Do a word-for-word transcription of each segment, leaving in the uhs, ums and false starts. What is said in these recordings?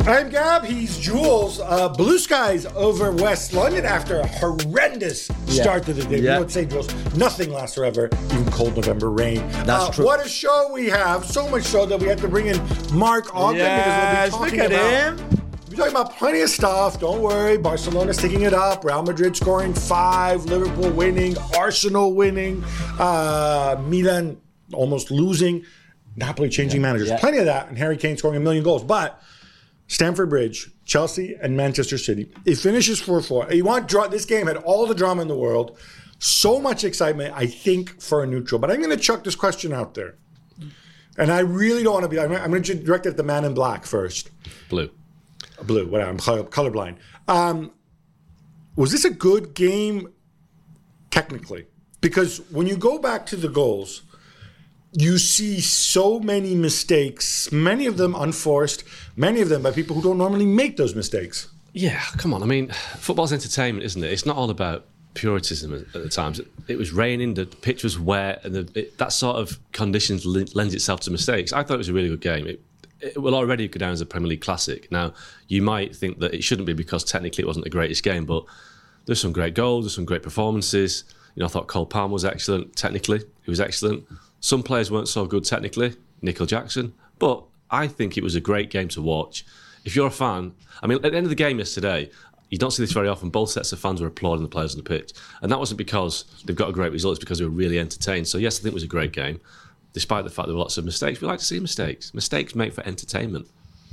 I'm Gab, he's Jules. Uh, blue skies over West London after a horrendous yeah. start to the day. Yeah. We would say, Jules, nothing lasts forever, even cold November rain. That's uh, true. What a show we have. So much so that we had to bring in Mark Ogden yes, because we'll be look talking at about... him. We're talking about plenty of stuff. Don't worry. Barcelona's taking it up. Real Madrid scoring five. Liverpool winning. Arsenal winning. Uh, Milan almost losing. Napoli changing yeah, managers. Yeah. Plenty of that. And Harry Kane scoring a million goals. But Stamford Bridge, Chelsea and Manchester City. It finishes four four. You want draw? This game had all the drama in the world. So much excitement, I think, for a neutral. But I'm going to chuck this question out there. And I really don't want to be... I'm going to direct it at the man in black first. Blue. Blue, whatever. I'm colorblind. Um, was this a good game technically? Because when you go back to the goals, you see so many mistakes, many of them unforced, many of them by people who don't normally make those mistakes. Yeah, come on. I mean, football's entertainment, isn't it? It's not all about puritanism at, at the times. It, it was raining, the pitch was wet, and the, it, that sort of conditions lends itself to mistakes. I thought it was a really good game. It, it will already go down as a Premier League classic. Now, you might think that it shouldn't be because technically it wasn't the greatest game, but there's some great goals, there's some great performances. You know, I thought Cole Palmer was excellent technically. He was excellent. Some players weren't so good technically, Nicole Jackson, but I think it was a great game to watch. If you're a fan, I mean, at the end of the game yesterday, you don't see this very often, both sets of fans were applauding the players on the pitch. And that wasn't because they've got a great result, it's because they were really entertained. So yes, I think it was a great game, despite the fact there were lots of mistakes. We like to see mistakes. Mistakes make for entertainment.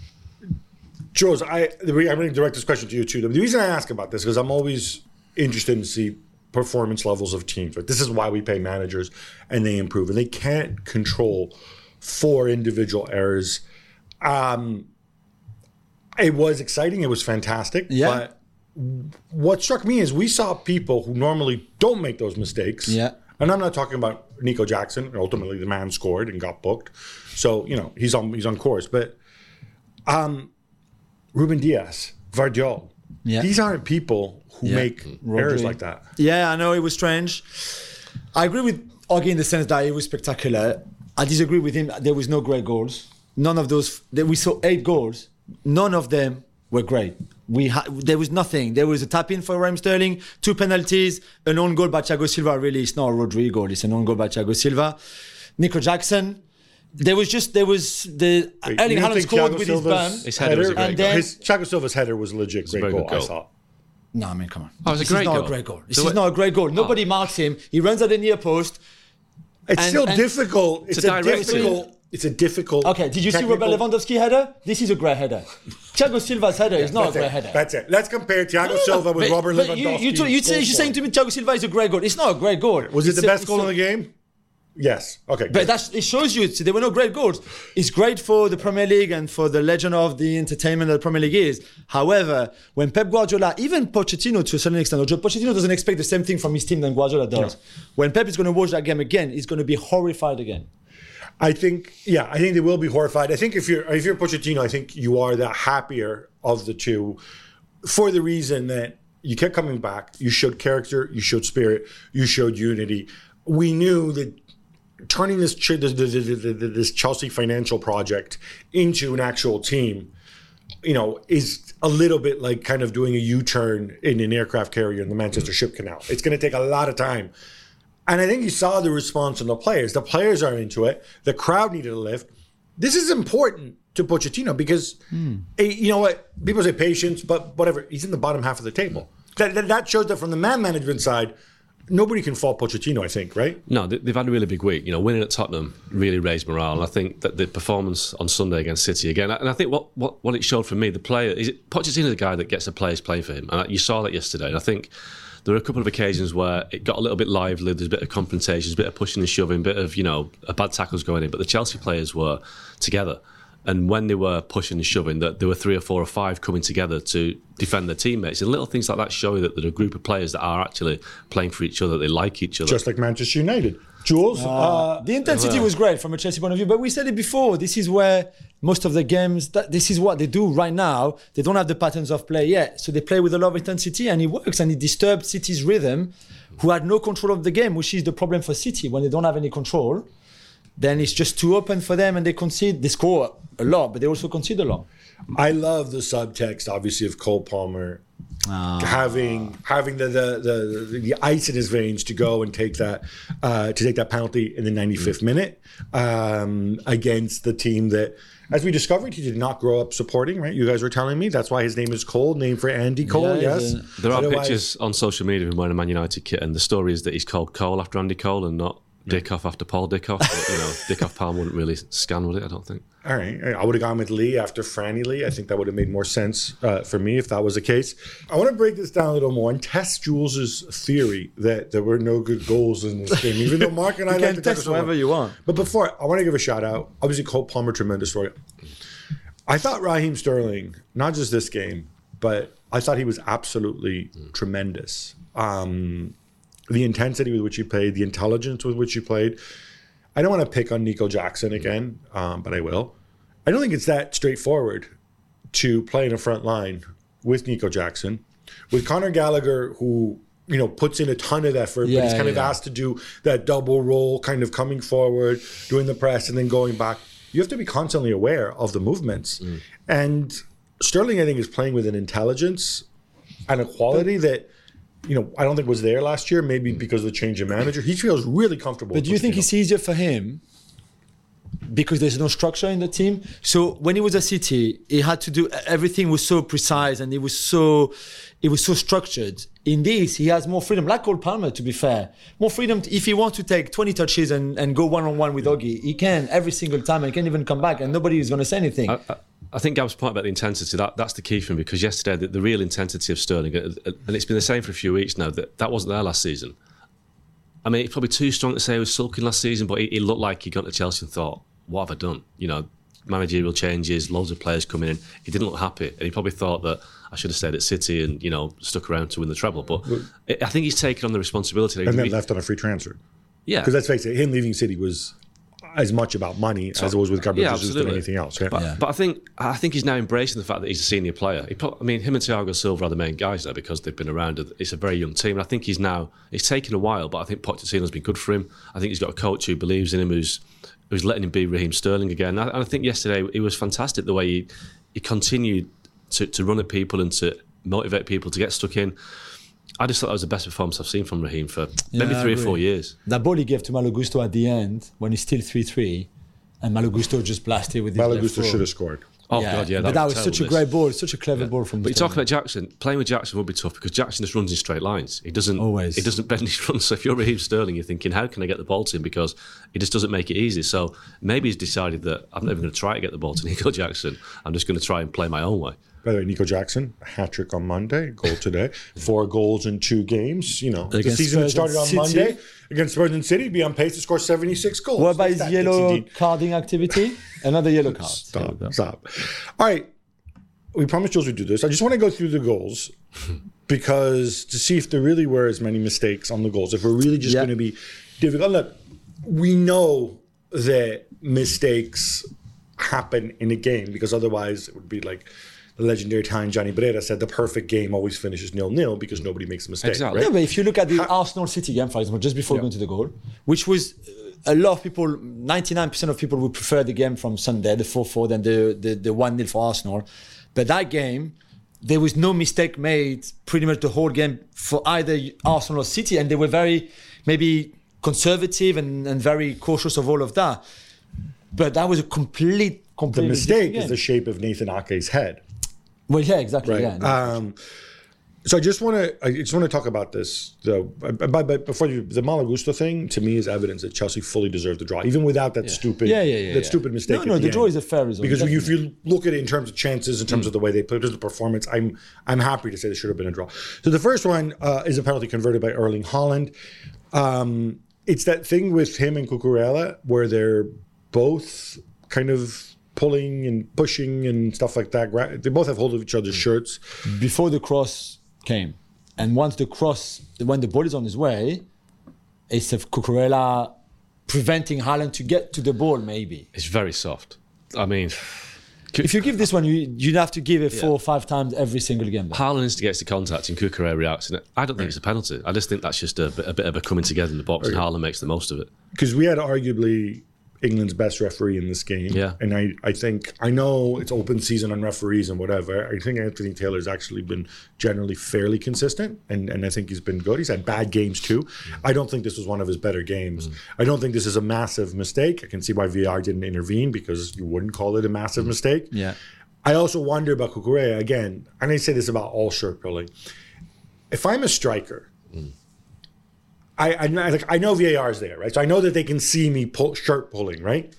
Jules, I, I'm going to direct this question to you too. The reason I ask about this is because I'm always interested to see performance levels of teams. Right? This is why we pay managers and they improve. And they can't control four individual errors. Um, it was exciting. It was fantastic. Yeah. But what struck me is we saw people who normally don't make those mistakes. Yeah. And I'm not talking about Nico Jackson. Ultimately, the man scored and got booked. So, you know, he's on he's on course. But um, Ruben Diaz, Vardiol, yeah. these aren't people who yeah. make Rodri. errors like that. Yeah, I know, it was strange. I agree with Augie in the sense that it was spectacular. I disagree with him. There was no great goals. None of those. We saw eight goals. None of them were great. We ha- there was nothing. There was a tap-in for Raheem Sterling, two penalties, an own goal by Thiago Silva. Really, it's not a Rodri goal. It's an own goal by Thiago Silva. Nico Jackson. There was just, there was the... Wait, Erling Haaland scored Thiago with Silva's his bum. His header was a great and goal. then, His, Thiago Silva's header was a legit It's a great very goal, good I goal. thought. No, I mean, come on. Oh, it was a this great is not goal. a great goal. This So is what- not a great goal. Nobody marks him. He runs at the near post. It's And- still and- difficult. It's, It's a a, direct difficult... It's a difficult... Okay, did you see Robert technical- Lewandowski header? This is a great header. Thiago Silva's header is not a That's great it. header. That's it. Let's compare Thiago No, no, Silva with but- Robert but Lewandowski. You, you, you, say, you're saying to me Thiago Silva is a great goal. It's not a great goal. Was it It's the a- best it's goal a- in the game? Yes. Okay. But good. that's, it shows you there were no great goals. It's great for the Premier League and for the legend of the entertainment that the Premier League is. However, when Pep Guardiola, even Pochettino to a certain extent, Pochettino doesn't expect the same thing from his team than Guardiola does. No. When Pep is going to watch that game again, he's going to be horrified again. I think, yeah, I think they will be horrified. I think if you're if you're Pochettino, I think you are the happier of the two, for the reason that you kept coming back. You showed character, you showed spirit, you showed unity. We knew that turning this this, this, this Chelsea financial project into an actual team, you know, is a little bit like kind of doing a U-turn in an aircraft carrier in the Manchester Ship Canal. It's going to take a lot of time. And I think you saw the response from the players. The players are into it. The crowd needed a lift. This is important to Pochettino because, mm. you know what, people say patience, but whatever. He's in the bottom half of the table. That, that, that shows that from the man management side, nobody can fault Pochettino, I think, right? No, they've had a really big week. You know, winning at Tottenham really raised morale. And I think that the performance on Sunday against City again, and I think what what, what it showed for me, the player, is it, Pochettino's a guy that gets the players play for him. And you saw that yesterday. And I think there were a couple of occasions where it got a little bit lively. There's a bit of confrontations, a bit of pushing and shoving, a bit of, you know, a bad tackles going in. But the Chelsea players were together. And when they were pushing and shoving, that there were three or four or five coming together to defend their teammates. And little things like that show you that there are a group of players that are actually playing for each other. They like each other. Just like Manchester United. Jules? Uh, uh, the intensity was great from a Chelsea point of view, but we said it before. This is where most of the games, that, this is what they do right now. They don't have the patterns of play yet. So they play with a lot of intensity and it works and it disturbed City's rhythm, who had no control of the game, which is the problem for City. When they don't have any control, then it's just too open for them and they concede. They score a lot, but they also concede a lot. I love the subtext, obviously, of Cole Palmer having having the, the the the ice in his veins to go and take that uh, to take that penalty in the ninety-fifth mm. minute um, against the team that, as we discovered, he did not grow up supporting. Right? You guys were telling me that's why his name is Cole, named for Andy Cole. Yeah, yes, a, there are Otherwise, pictures on social media of him wearing a Man United kit, and the story is that he's called Cole after Andy Cole and not Dickoff after Paul Dickoff. But, you know, Dickoff Palm wouldn't really scan with it, I don't think. All right. I would have gone with Lee after Franny Lee. I think that would have made more sense uh, for me if that was the case. I want to break this down a little more and test Jules's theory that there were no good goals in this game, even though Mark and I you like can to test whatever you want. But before, I want to give a shout out. Obviously, Cole Palmer, tremendous story. I thought Raheem Sterling, not just this game, but I thought he was absolutely mm. tremendous. Um, the intensity with which he played, the intelligence with which he played. I don't want to pick on Nico Jackson again, um, but I will. I don't think it's that straightforward to play in a front line with Nico Jackson, with Conor Gallagher, who you know puts in a ton of effort, yeah, but he's kind yeah. of asked to do that double role, kind of coming forward, doing the press, and then going back. You have to be constantly aware of the movements. Mm. And Sterling, I think, is playing with an intelligence and a quality that, you know, I don't think was there last year, maybe because of the change of manager. He feels really comfortable. But do you think it's easier for him because there's no structure in the team? So when he was at City, he had to do, everything was so precise and it was so, it was so structured. In this, he has more freedom, like Cole Palmer, to be fair. More freedom. To, if he wants to take twenty touches and, and go one-on-one with Oggy, he can every single time and he can even come back and nobody is going to say anything. I, I, I think Gab's point about the intensity, that, that's the key for him, because yesterday, the, the real intensity of Sterling, and it's been the same for a few weeks now, that, that wasn't there last season. I mean, it's probably too strong to say he was sulking last season, but he, he looked like he got to Chelsea and thought, what have I done? You know, managerial changes, loads of players coming in. He didn't look happy, and he probably thought that I should have stayed at City and, you know, stuck around to win the treble. But I think he's taken on the responsibility. And then left on a free transfer. Yeah. Because let's face it, him leaving City was as much about money so, as it was with Gabriel yeah, Jesus than anything else. Yeah. But, yeah. but I think I think he's now embracing the fact that he's a senior player. He probably, I mean, him and Thiago Silva are the main guys there because they've been around. It's a very young team. And I think he's now, it's taken a while, but I think Pochettino's been good for him. I think he's got a coach who believes in him, who's who's letting him be Raheem Sterling again. And I, and I think yesterday it was fantastic the way he, he continued to, to run at people and to motivate people to get stuck in. I just thought that was the best performance I've seen from Raheem for yeah, maybe three or four years. That ball he gave to Malo Gusto at the end when he's still three three, and Malo Gusto just blasted with his Malo left Gusto foot. should have scored. Oh, yeah. God, yeah. That but that was, was such a miss. great ball, such a clever yeah. ball from But the you're talking about Jackson. Playing with Jackson would be tough because Jackson just runs in straight lines. He doesn't Always. He doesn't bend his runs. So if you're Raheem Sterling, you're thinking, how can I get the ball to him? Because he just doesn't make it easy. So maybe he's decided that I'm not even going to try to get the ball to Nico Jackson. I'm just going to try and play my own way. By the way, Nico Jackson, a hat trick on Monday, goal today, four goals in two games. You know, against the season that started on City. Monday against Spurs and City, be on pace to score seventy-six goals. What about his yellow carding activity? Another yellow card. Stop, stop. All right, we promised Jules we'd do this. I just want to go through the goals because to see if there really were as many mistakes on the goals, if we're really just yeah. going to be difficult. Look, we know that mistakes happen in a game because otherwise it would be like the legendary Italian Gianni Brera said, the perfect game always finishes nil-nil because nobody makes a mistake. Exactly. Right? Yeah, but if you look at the ha- Arsenal-City game, for example, just before yeah. going to the goal, which was uh, a lot of people, ninety-nine percent of people would prefer the game from Sunday, the four four, than the, the, the one nil for Arsenal. But that game, there was no mistake made pretty much the whole game for either Arsenal or City, and they were very, maybe conservative and, and very cautious of all of that. But that was a complete, complete. The mistake is the shape of Nathan Ake's head. Well, yeah, exactly. Right. Yeah, no, um, so I just want to, I just want to talk about this though. But, but before you, the Malo Gusto thing to me is evidence that Chelsea fully deserved the draw, even without that yeah. stupid, yeah, yeah, yeah, that yeah. stupid mistake. No, no, the, the draw is a fair result. Because if you, if you look at it in terms of chances, in terms mm. of the way they played, the performance, I'm I'm happy to say there should have been a draw. So the first one uh, is a penalty converted by Erling Haaland. Um, it's that thing with him and Cucurella where they're both kind of pulling and pushing and stuff like that. They both have hold of each other's shirts. Before the cross came. And once the cross, when the ball is on his way, it's of Cucurella preventing Haaland to get to the ball, maybe. It's very soft. I mean... If you give this one, you, you'd have to give it four yeah. or five times every single game. Haaland instigates the contact and Cucurella reacts. And I don't think right. it's a penalty. I just think that's just a, a bit of a coming together in the box right. and Haaland makes the most of it. Because we had arguably... England's best referee in this game. Yeah. And I, I think, I know it's open season on referees and whatever. I think Anthony Taylor's actually been generally fairly consistent, and, and I think he's been good. He's had bad games too. I don't think this was one of his better games. Mm. I don't think this is a massive mistake. I can see why V A R didn't intervene, because you wouldn't call it a massive mm. mistake. Yeah. I also wonder about Cucurella again, and I say this about all shirt pulling. If I'm a striker, mm. I, I, like, I know V A R is there, right? So I know that they can see me pull, shirt pulling, right?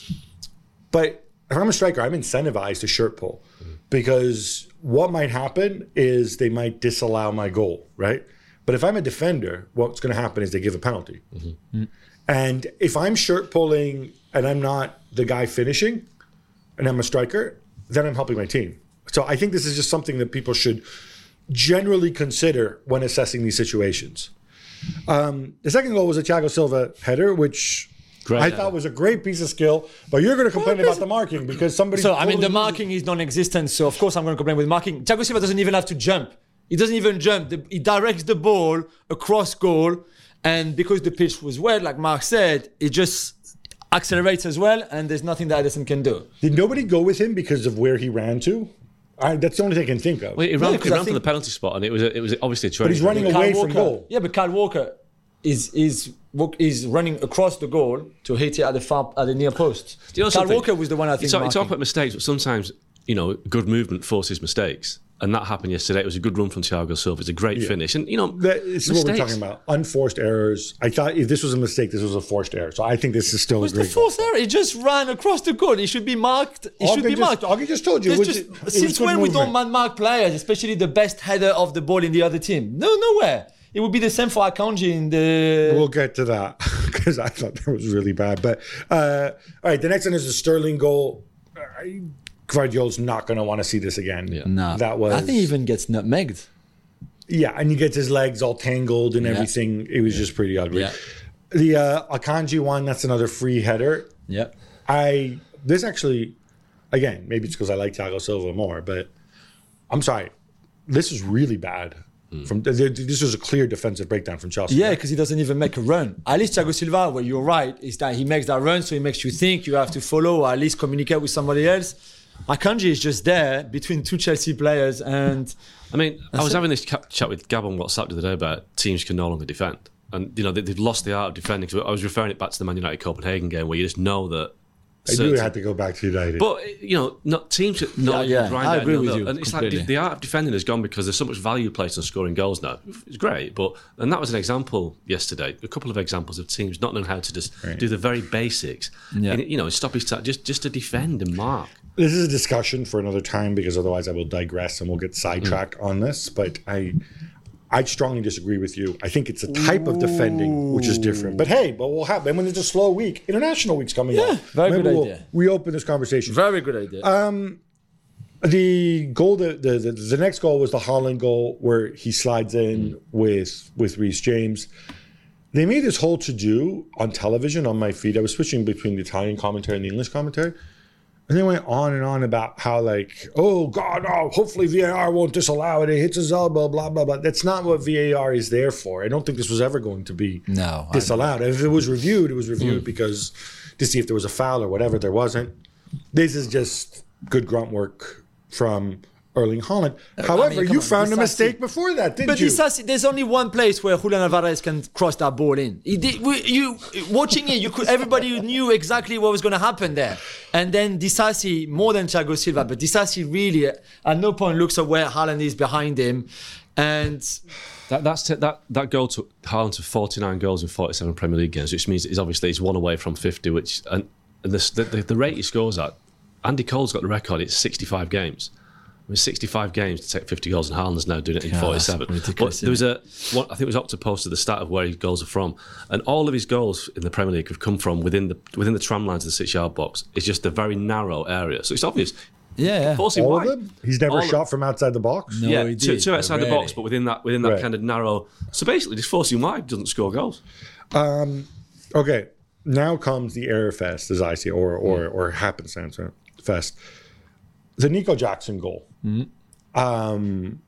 But if I'm a striker, I'm incentivized to shirt pull, mm-hmm. because what might happen is they might disallow my goal, right? But if I'm a defender, what's going to happen is they give a penalty. Mm-hmm. Mm-hmm. And if I'm shirt pulling and I'm not the guy finishing, and I'm a striker, then I'm helping my team. So I think this is just something that people should generally consider when assessing these situations. Um, the second goal was a Thiago Silva header, which great, I yeah. thought was a great piece of skill. But you're going to complain well, about the marking because somebody. So I mean, the marking is non-existent. So of course I'm going to complain with marking. Thiago Silva doesn't even have to jump. He doesn't even jump. The, he directs the ball across goal, and because the pitch was wet, like Mark said, it just accelerates as well. And there's nothing that Ederson can do. Did nobody go with him because of where he ran to? I, that's the only thing I can think of. Well, he ran, yeah, he ran think, for the penalty spot, and it was a, it was obviously a training. But he's running Kyle away Walker, from goal. Yeah, but Kyle Walker is is is running across the goal to hit it at the far at the near post. You know Kyle Walker was the one I think. You talk, you talk about mistakes, but sometimes you know good movement forces mistakes. And that happened yesterday. It was a good run from Thiago Silva. It's a great yeah. finish. And, you know, that, this is what we're talking about. Unforced errors. I thought if this was a mistake, this was a forced error. So I think this is still it was a great the forced error. He just ran across the goal. He should be marked. He Augie should be just, marked. Augie just told you. It was, just, it, it since when movement. we don't man mark players, especially the best header of the ball in the other team? No, nowhere. It would be the same for Akanji in the... We'll get to that because I thought that was really bad. But, uh, all right, the next one is the Sterling goal. I, Gvardiol's not going to want to see this again. Yeah. No, that was. I think he even gets nutmegged. Yeah, and he gets his legs all tangled and yeah. everything. It was yeah. just pretty ugly. Yeah. The uh, Akanji one, that's another free header. Yeah. I this actually, again, maybe it's because I like Thiago Silva more, but I'm sorry, this is really bad. Mm. From this was a clear defensive breakdown from Chelsea. Yeah, because he doesn't even make a run. At least Thiago Silva, well, you're right, is that he makes that run, so he makes you think you have to follow or at least communicate with somebody else. Akanji is just there between two Chelsea players, and I mean, I was it. having this chat with Gab on WhatsApp the other day about teams can no longer defend, and you know they, they've lost the art of defending. So I was referring it back to the Man United Copenhagen game where you just know that. I do have to go back to United, but you know, not teams should not yeah, yeah. grind I out agree with nil-nil. you. And it's completely. like the, the art of defending has gone because there's so much value placed on scoring goals now. It's great, but and that was an example yesterday. A couple of examples of teams not knowing how to just right. do the very basics. Yeah. And, you know, stop his t- just just to defend and mark. This is a discussion for another time because otherwise I will digress and we'll get sidetracked mm. on this. But I, I strongly disagree with you. I think it's a type Ooh. of defending which is different. But hey, but we'll have. And when it's a slow week, international week's coming yeah, up. Very Maybe good we'll idea. Reopen this conversation. Very good idea. Um, the goal, the, the the the next goal was the Haaland goal where he slides in mm. with with Reece James. They made this whole to do on television on my feed. I was switching between the Italian commentary and the English commentary. And they went on and on about how, like, oh, God, oh, hopefully V A R won't disallow it. It hits his elbow, blah, blah, blah. That's not what V A R is there for. I don't think this was ever going to be no, disallowed. If it was reviewed, it was reviewed mm. because to see if there was a foul or whatever. There wasn't. This is just good grunt work from Erling Haaland. However, I mean, you on. found Disasi. a mistake before that, didn't but you? But there's only one place where Julian Alvarez can cross that ball in. He did, we, you watching it, you could. Everybody knew exactly what was going to happen there. And then Disasi, more than Thiago Silva, but Disasi really at no point looks at where Haaland is behind him. And that that's t- that that goal took Haaland to forty-nine goals in forty-seven Premier League games, which means he's obviously he's one away from fifty. Which and, and this, the, the the rate he scores at, Andy Cole's got the record. It's sixty-five games. It was sixty-five games to take fifty goals, and Haaland's now doing it in yeah, forty-seven. But there was a, one, I think it was Opta posted the stat of where his goals are from, and all of his goals in the Premier League have come from within the within the tram lines of the six-yard box. It's just a very narrow area, so it's obvious. Yeah, all wide. of them. He's never all shot of, from outside the box. No, yeah, he two, did, two outside really. the box, but within that within that right. kind of narrow. So basically, just forcing wide doesn't score goals. Um, okay, now comes the error fest, as I see, or or mm. or happenstance fest. The Nico Jackson goal. Mm-hmm. Um,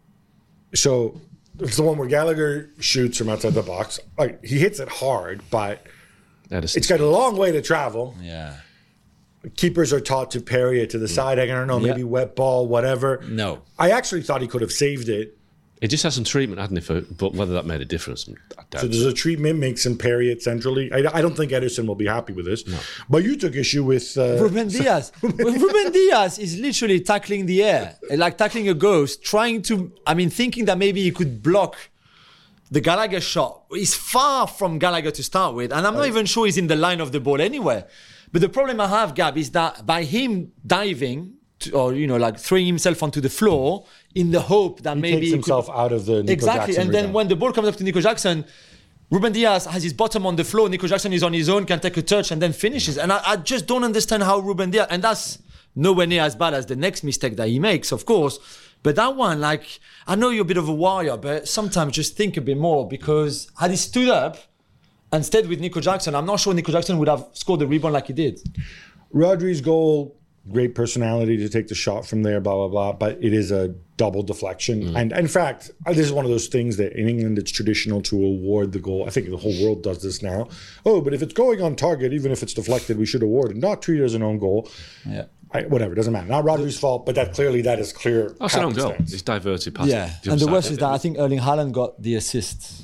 so it's the one where Gallagher shoots from outside the box. Like, he hits it hard, but had a it's got a long way to travel. Yeah. Keepers are taught to parry it to the side. I don't know, maybe Yeah. wet ball, whatever. No. I actually thought he could have saved it. It just had some treatment, hadn't it? For, but whether that made a difference, I doubt. So there's a treatment, makes him parry it centrally. I, I don't think Ederson will be happy with this. But you took issue with... Uh, Ruben Diaz. Ruben Diaz is literally tackling the air, like tackling a ghost, trying to, I mean, thinking that maybe he could block the Gallagher shot. He's far from Gallagher to start with, and I'm not even sure he's in the line of the ball anywhere. But the problem I have, Gab, is that by him diving, to, or, you know, like throwing himself onto the floor in the hope that he maybe takes he himself could, out of the Nico exactly. Jackson And then rebound. when the ball comes up to Nico Jackson, Ruben Diaz has his bottom on the floor. Nico Jackson is on his own, can take a touch and then finishes. And I, I just don't understand how Ruben Diaz, and that's nowhere near as bad as the next mistake that he makes, of course. But that one, like, I know you're a bit of a warrior, but sometimes just think a bit more, because had he stood up and stayed with Nico Jackson, I'm not sure Nico Jackson would have scored the rebound like he did. Rodri's goal, great personality to take the shot from there, blah, blah, blah. But it is a double deflection. Mm. And in fact, this is one of those things that in England, it's traditional to award the goal. I think the whole world does this now. Oh, but if it's going on target, even if it's deflected, we should award it, not treat it as an own goal. Yeah. I, whatever, doesn't matter. Not Rodri's fault, but that clearly that is clear. Oh, it's an own goal. happenstance. It's diverted past. Yeah. the And other the worst side. is that I think Erling Haaland got the assist.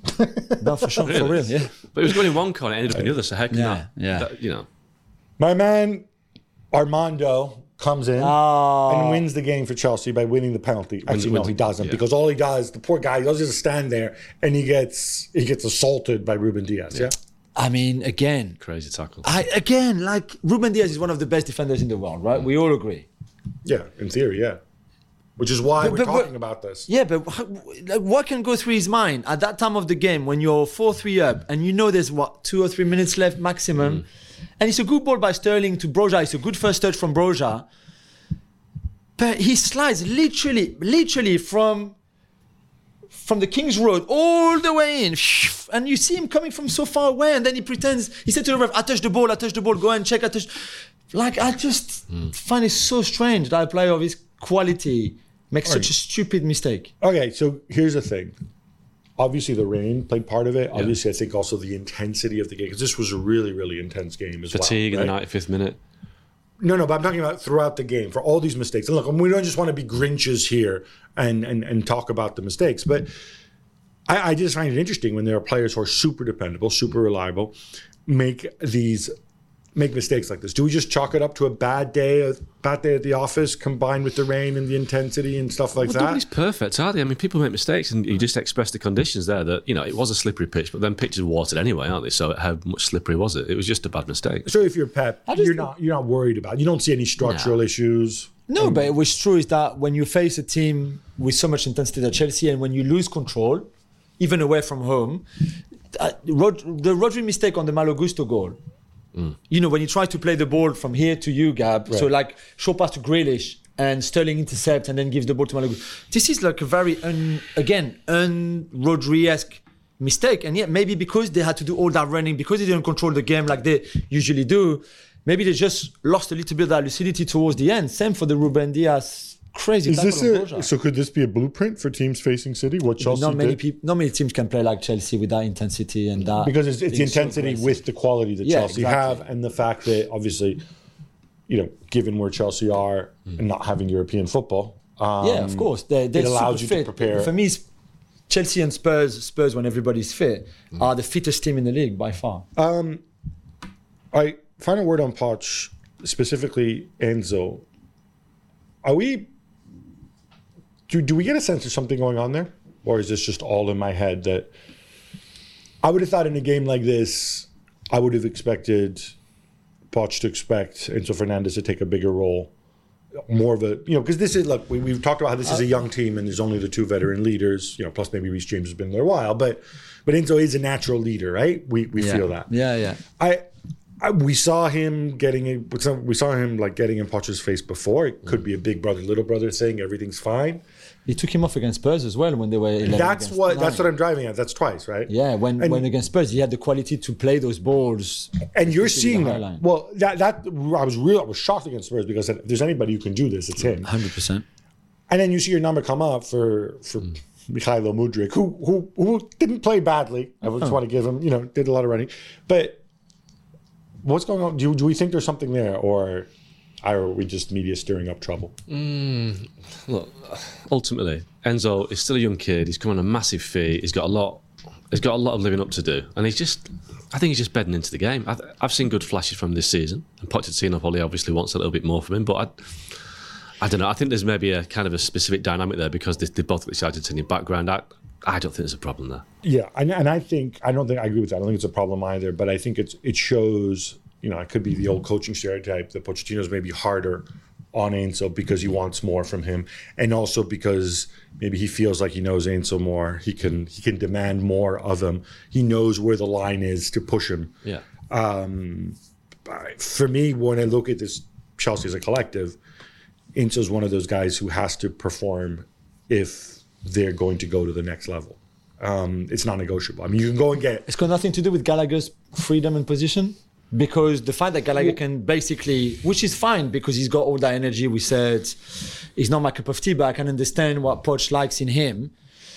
No, for sure, for real, yeah. But it was going in one corner, it ended up in the other. So how can Yeah, that, yeah. that- you know? My man, Armando, comes in Oh. and wins the game for Chelsea by winning the penalty. Actually, no, wins- he doesn't, yeah. because all he does, the poor guy, he does just stand there and he gets he gets assaulted by Ruben Diaz. Yeah. I mean, again, Crazy tackle. I again, like, Ruben Diaz is one of the best defenders in the world, right? We all agree. Yeah, in theory, yeah. Which is why But- we're but- talking but- about this. Yeah, but how- like, what can go through his mind at that time of the game when you're four three up and you know there's, what, two or three minutes left maximum? And it's a good ball by Sterling to Broja. It's a good first touch from Broja. But he slides literally, literally from from the King's Road all the way in. And you see him coming from so far away. And then he pretends, he said to the ref, I touched the ball, I touched the ball, go and check, I touched. Like, I just find it so strange that a player of his quality makes such a stupid mistake. Okay, so here's the thing. Obviously, the rain played part of it. Obviously, I think also the intensity of the game, because this was a really, really intense game as Fatigue well. in the right? ninety-fifth minute. No, no, but I'm talking about throughout the game for all these mistakes. And look, we don't just want to be Grinches here and and, and talk about the mistakes, but I, I just find it interesting when there are players who are super dependable, super reliable, make these make mistakes like this. Do we just chalk it up to a bad day, a bad day at the office, combined with the rain and the intensity and stuff like Well, that? nobody's perfect, are they? I mean, people make mistakes, and you just express the conditions there. That, you know, it was a slippery pitch, but then pitches are watered anyway, aren't they? So how much slippery was it? It was just a bad mistake. So if you're Pep, just you're think- not you're not worried about it. You don't see any structural No. issues. No, but what's true is that when you face a team with so much intensity at Chelsea, and when you lose control, even away from home, uh, Rod- the Rodri mistake on the Malo Gusto goal, you know, when you try to play the ball from here to you, Gab, so Right. like short pass to Grealish and Sterling intercepts and then gives the ball to Malo Gusto. This is like a very, un, again, un-Rodri-esque mistake. And yet maybe because they had to do all that running, because they didn't control the game like they usually do, maybe they just lost a little bit of that lucidity towards the end. Same for the Ruben Diaz crazy Is tackle this on a, Broja. so could this be a blueprint for teams facing City? What Chelsea not many did? people, not many teams can play like Chelsea with that intensity and that. Because it's, it's the being so intensity aggressive. with the quality that Yeah, Chelsea exactly. have, and the fact that obviously, you know, given where Chelsea are and not having European football, um, Yeah, of course. They, they're it allows super you to fit. prepare. For me, it's Chelsea and Spurs, Spurs when everybody's fit, are the fittest team in the league by far. All right, final word on Poch, specifically Enzo. Are we? Do do we get a sense of something going on there, or is this just all in my head? That I would have thought in a game like this, I would have expected Poch to expect Enzo Fernandez to take a bigger role, more of a, you know, because this is, look, we, we've talked about how this is a young team and there's only the two veteran leaders, you know, plus maybe Reece James has been there a while, but but Enzo is a natural leader, right? We we feel that. Yeah, yeah. I, I we saw him getting a, we saw him like getting in Poch's face before. It could be a big brother, little brother thing. Everything's fine. He took him off against Spurs as well when they were eleven That's against what nine. that's what I'm driving at. That's twice, right? Yeah, when And- when against Spurs, he had the quality to play those balls. And you're especially seeing the that. high line. Well, that that I was real. I was shocked against Spurs because if there's anybody who can do this, it's him. one hundred percent. And then you see your number come up for for Mikhailo Mudryk, who who who didn't play badly. I just want to give him, you know, did a lot of running, but what's going on? Do, do we think there's something there, or are we just media stirring up trouble? Mm, look, ultimately, Enzo is still a young kid. He's come on a massive fee. He's got a lot. He's got a lot of living up to do, and he's just. I think he's just bedding into the game. I've, I've seen good flashes from this season, and Pochettino probably obviously wants a little bit more from him, but I. I don't know. I think there's maybe a kind of a specific dynamic there because they, they both got this Argentinian background. I, I don't think there's a problem there. Yeah, and, and I think I don't think I agree with that. I don't think it's a problem either. But I think it's it shows. You know, it could be the old coaching stereotype that Pochettino's maybe harder on Enzo because he wants more from him, and also because maybe he feels like he knows Enzo more. He can he can demand more of him. He knows where the line is to push him. Yeah. Um, for me, when I look at this Chelsea as a collective. Enzo's one of those guys who has to perform if they're going to go to the next level. Um, it's non-negotiable. I mean, you can go and get... It's got nothing to do with Gallagher's freedom and position, because the fact that Gallagher can basically, which is fine because he's got all that energy, we said, he's not my cup of tea, but I can understand what Poch likes in him.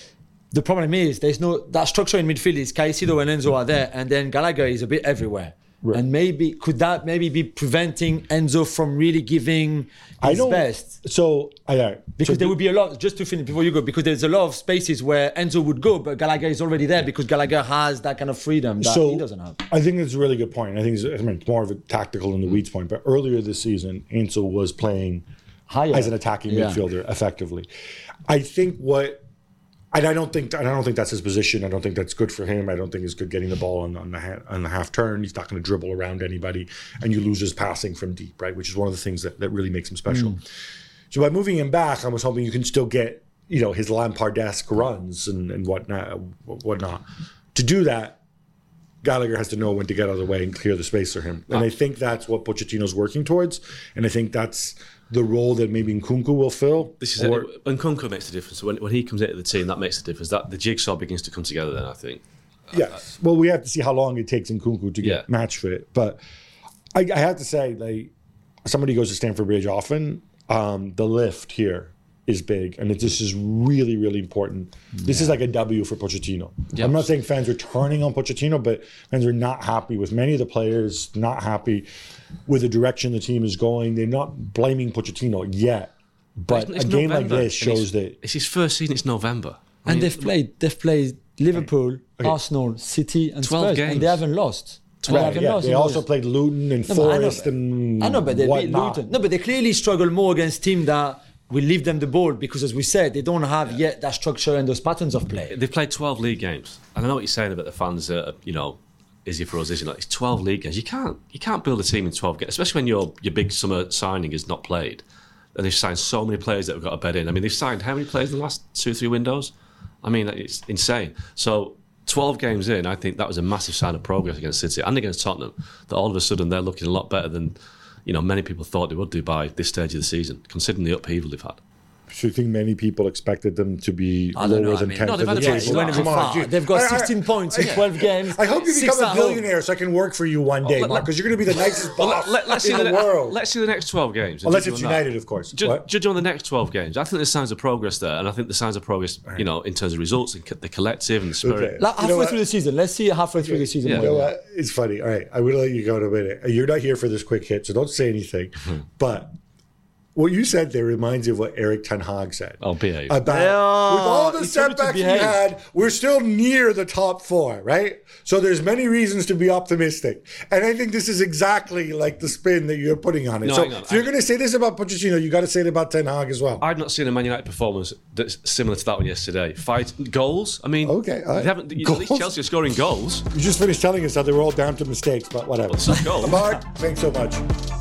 The problem is there's no... That structure in midfield is Caicedo and Enzo are there, and then Gallagher is a bit everywhere. Right. And maybe could that maybe be preventing Enzo from really giving his I best? So, I because so there would be a lot. Just to finish before you go, because there's a lot of spaces where Enzo would go, but Gallagher is already there because Gallagher has that kind of freedom that so he doesn't have. I think that's a really good point. I think it's, I mean, it's more of a tactical in the weeds point. But earlier this season, Enzo was playing Higher. as an attacking Yeah. midfielder effectively. I think what. And I don't think I don't think that's his position. I don't think that's good for him. I don't think it's good getting the ball on, on the ha- on the half turn. He's not going to dribble around anybody, and you lose his passing from deep, right? Which is one of the things that, that really makes him special. Mm. So by moving him back, I was hoping you can still get you know his Lampard-esque runs and, and whatnot, whatnot. To do that, Gallagher has to know when to get out of the way and clear the space for him. And I think that's what Pochettino's working towards, and I think that's the role that maybe Nkunku will fill. This is or, it. Nkunku makes the difference. When, when he comes into the team, that makes the difference. That the jigsaw begins to come together. Then I think. Yes. Well, we have to see how long it takes Nkunku to get yeah. match fit. But I, I have to say, like, somebody goes to Stamford Bridge often. Um, the lift here is big, and it, this is really, really important. Yeah. This is like a W for Pochettino. Yep. I'm not saying fans are turning on Pochettino, but fans are not happy with many of the players, not happy with the direction the team is going. They're not blaming Pochettino yet, but it's, it's a game November. Like this shows that it's his first season. It's November, I and mean, they've played. They've played Liverpool, okay. Arsenal, City, and twelve Spurs, games. and they haven't lost. Right, they haven't yeah. lost. They also those. played Luton and no, Forest I know, and I know, but they beat not. Luton. No, but they clearly struggle more against teams that will leave them the ball because, as we said, they don't have yet that structure and those patterns of play. They've played twelve league games, and I know what you're saying about the fans. Uh, you know. Easy for us, isn't it? It's twelve league games. You can't you can't build a team in twelve games, especially when your your big summer signing is not played. And they've signed so many players that have got a bed in. I mean, they've signed how many players in the last two, three windows? I mean, it's insane. So twelve games in, I think that was a massive sign of progress against City and against Tottenham. That all of a sudden they're looking a lot better than you know many people thought they would do by this stage of the season, considering the upheaval they've had. So you think many people expected them to be lower know, than I mean, tenth? No, they've had a yeah, yeah, Come on, they've got sixteen I, points in twelve games. I hope you become a billionaire home. so I can work for you one day, oh, Mark, because you're going to be the nicest boss let, let's in see the, the world. Let's see the next twelve games. Unless it's United, that. Of course. Ju- judge on the next twelve games. I think there's signs of progress there, and I think the signs of progress, right. you know, in terms of results and the collective and the spirit. Okay. Like, halfway through the season, let's see halfway okay. through the season. Yeah. You know what? It's funny. All right, I will let you go in a minute. You're not here for this quick hit, so don't say anything. But what you said there reminds me of what Eric Ten Hag said. I'll behave. About yeah, with all the setbacks we had, we're still near the top four, right? So there's many reasons to be optimistic. And I think this is exactly like the spin that you're putting on it. No, so hang on. if you're going to say this about Pochettino, you got to say it about Ten Hag as well. I've not seen a Man United performance that's similar to that one yesterday. Fight goals. I mean, okay, right. they haven't. You know, at least Chelsea are scoring goals. You just finished telling us that they were all down to mistakes, but whatever. Well, some goals. Mark, thanks so much.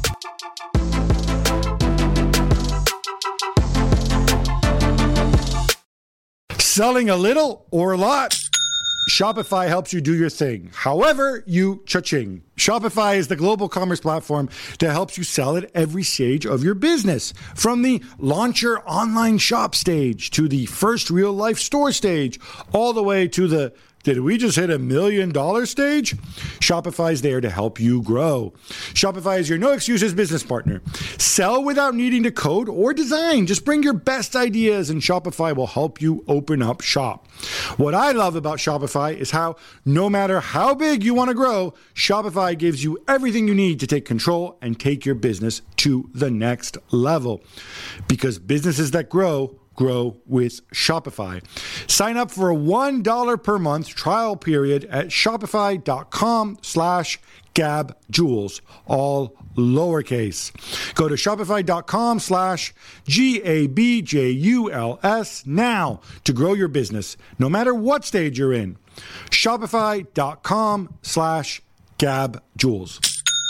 Selling a little or a lot? Shopify helps you do your thing. However, you cha-ching. Shopify is the global commerce platform that helps you sell at every stage of your business. From the launch your online shop stage to the first real life store stage, all the way to the Did we just hit a million dollar stage? Shopify is there to help you grow. Shopify is your no excuses business partner. Sell without needing to code or design. Just bring your best ideas and Shopify will help you open up shop. What I love about Shopify is how no matter how big you want to grow, Shopify gives you everything you need to take control and take your business to the next level. Because businesses that grow, grow with Shopify. Sign up for a one dollar per month trial period at shopify.com slash gabjules, all lowercase. Go to shopify.com slash G-A-B-J-U-L-S now to grow your business, no matter what stage you're in. Shopify.com slash gabjules.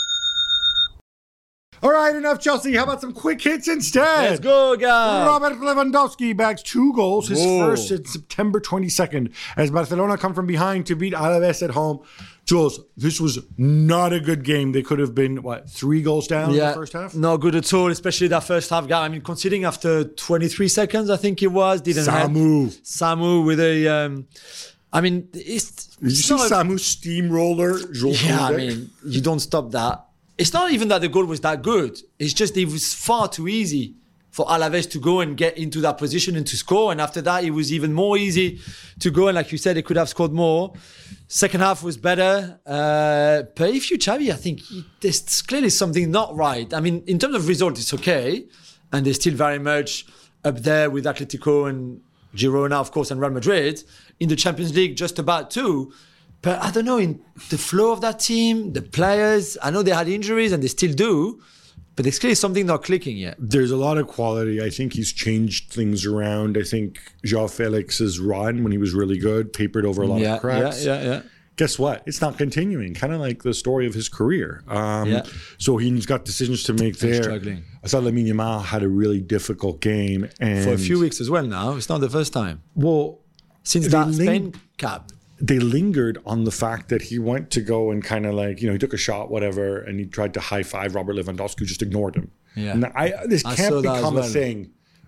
All right, enough Chelsea. How about some quick hits instead? Let's go, guys. Robert Lewandowski bags two goals, his Whoa. first since September twenty-second, as Barcelona come from behind to beat Alaves at home. Jules, this was not a good game. They could have been, what, three goals down Yeah, in the first half? not good at all, especially that first half. Guy, I mean, considering after twenty-three seconds, I think it was, didn't Samu. have Samu with a. Um, I mean, it's. Did you it's see not a- Samu steamroller? Jules Yeah, I Koundé? mean, you don't stop that. It's not even that the goal was that good. It's just it was far too easy for Alaves to go and get into that position and to score. And after that, it was even more easy to go. And like you said, they could have scored more. Second half was better. Uh, but if you Xavi, I think there's clearly something not right. I mean, in terms of result, it's okay. And they're still very much up there with Atletico and Girona, of course, and Real Madrid. In the Champions League, just about too. But I don't know, in the flow of that team, the players, I know they had injuries and they still do, but there's clearly something not clicking yet. There's a lot of quality. I think he's changed things around. I think João Felix's run, when he was really good, papered over a lot Yeah, of cracks. yeah, yeah, yeah. Guess what? It's not continuing. Kind of like the story of his career. Um, Yeah. So he's got decisions to make there. struggling. I thought Lamine Yamal had a really difficult game. And For a few weeks as well now. It's not the first time. Well, Since They that ling- Spain cap. they lingered on the fact that he went to go and kind of like, you know, he took a shot, whatever, and he tried to high five Robert Lewandowski, who just ignored him. Yeah. And I, this I can't saw that as become well. a thing.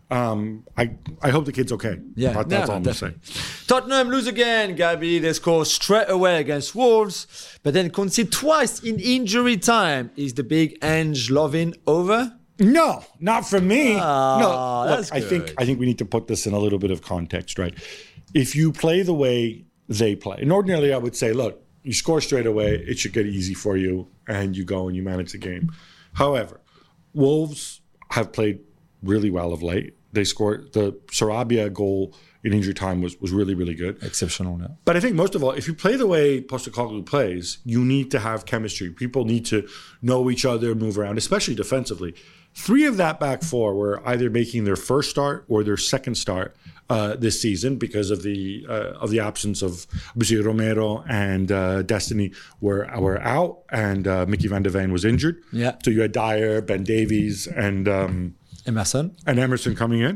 Um, I, I hope the kid's okay. Yeah, That- no, that's no, all I'm going to say. definitely. Tottenham lose again, Gabi. They score straight away against Wolves, but then concede twice in injury time. Is the big Ange Lovin over? No, not for me. Ah, no, look, that's I think good. I think we need to put this in a little bit of context, right? If you play the way they play, and ordinarily I would say, look, you score straight away, it should get easy for you, and you go and you manage the game. However, Wolves have played really well of late. They scored the Sarabia goal in injury time was was really really good. Exceptional now. But I think most of all, if you play the way Postecoglou plays, you need to have chemistry. People need to know each other, move around, especially defensively. Three of that back four were either making their first start or their second start uh, this season because of the uh, of the absence of obviously Romero and uh, Destiny were were out, and uh, Mickey van de Ven was injured. Yeah. So you had Dyer, Ben Davies, and um, Emerson. and Emerson coming in,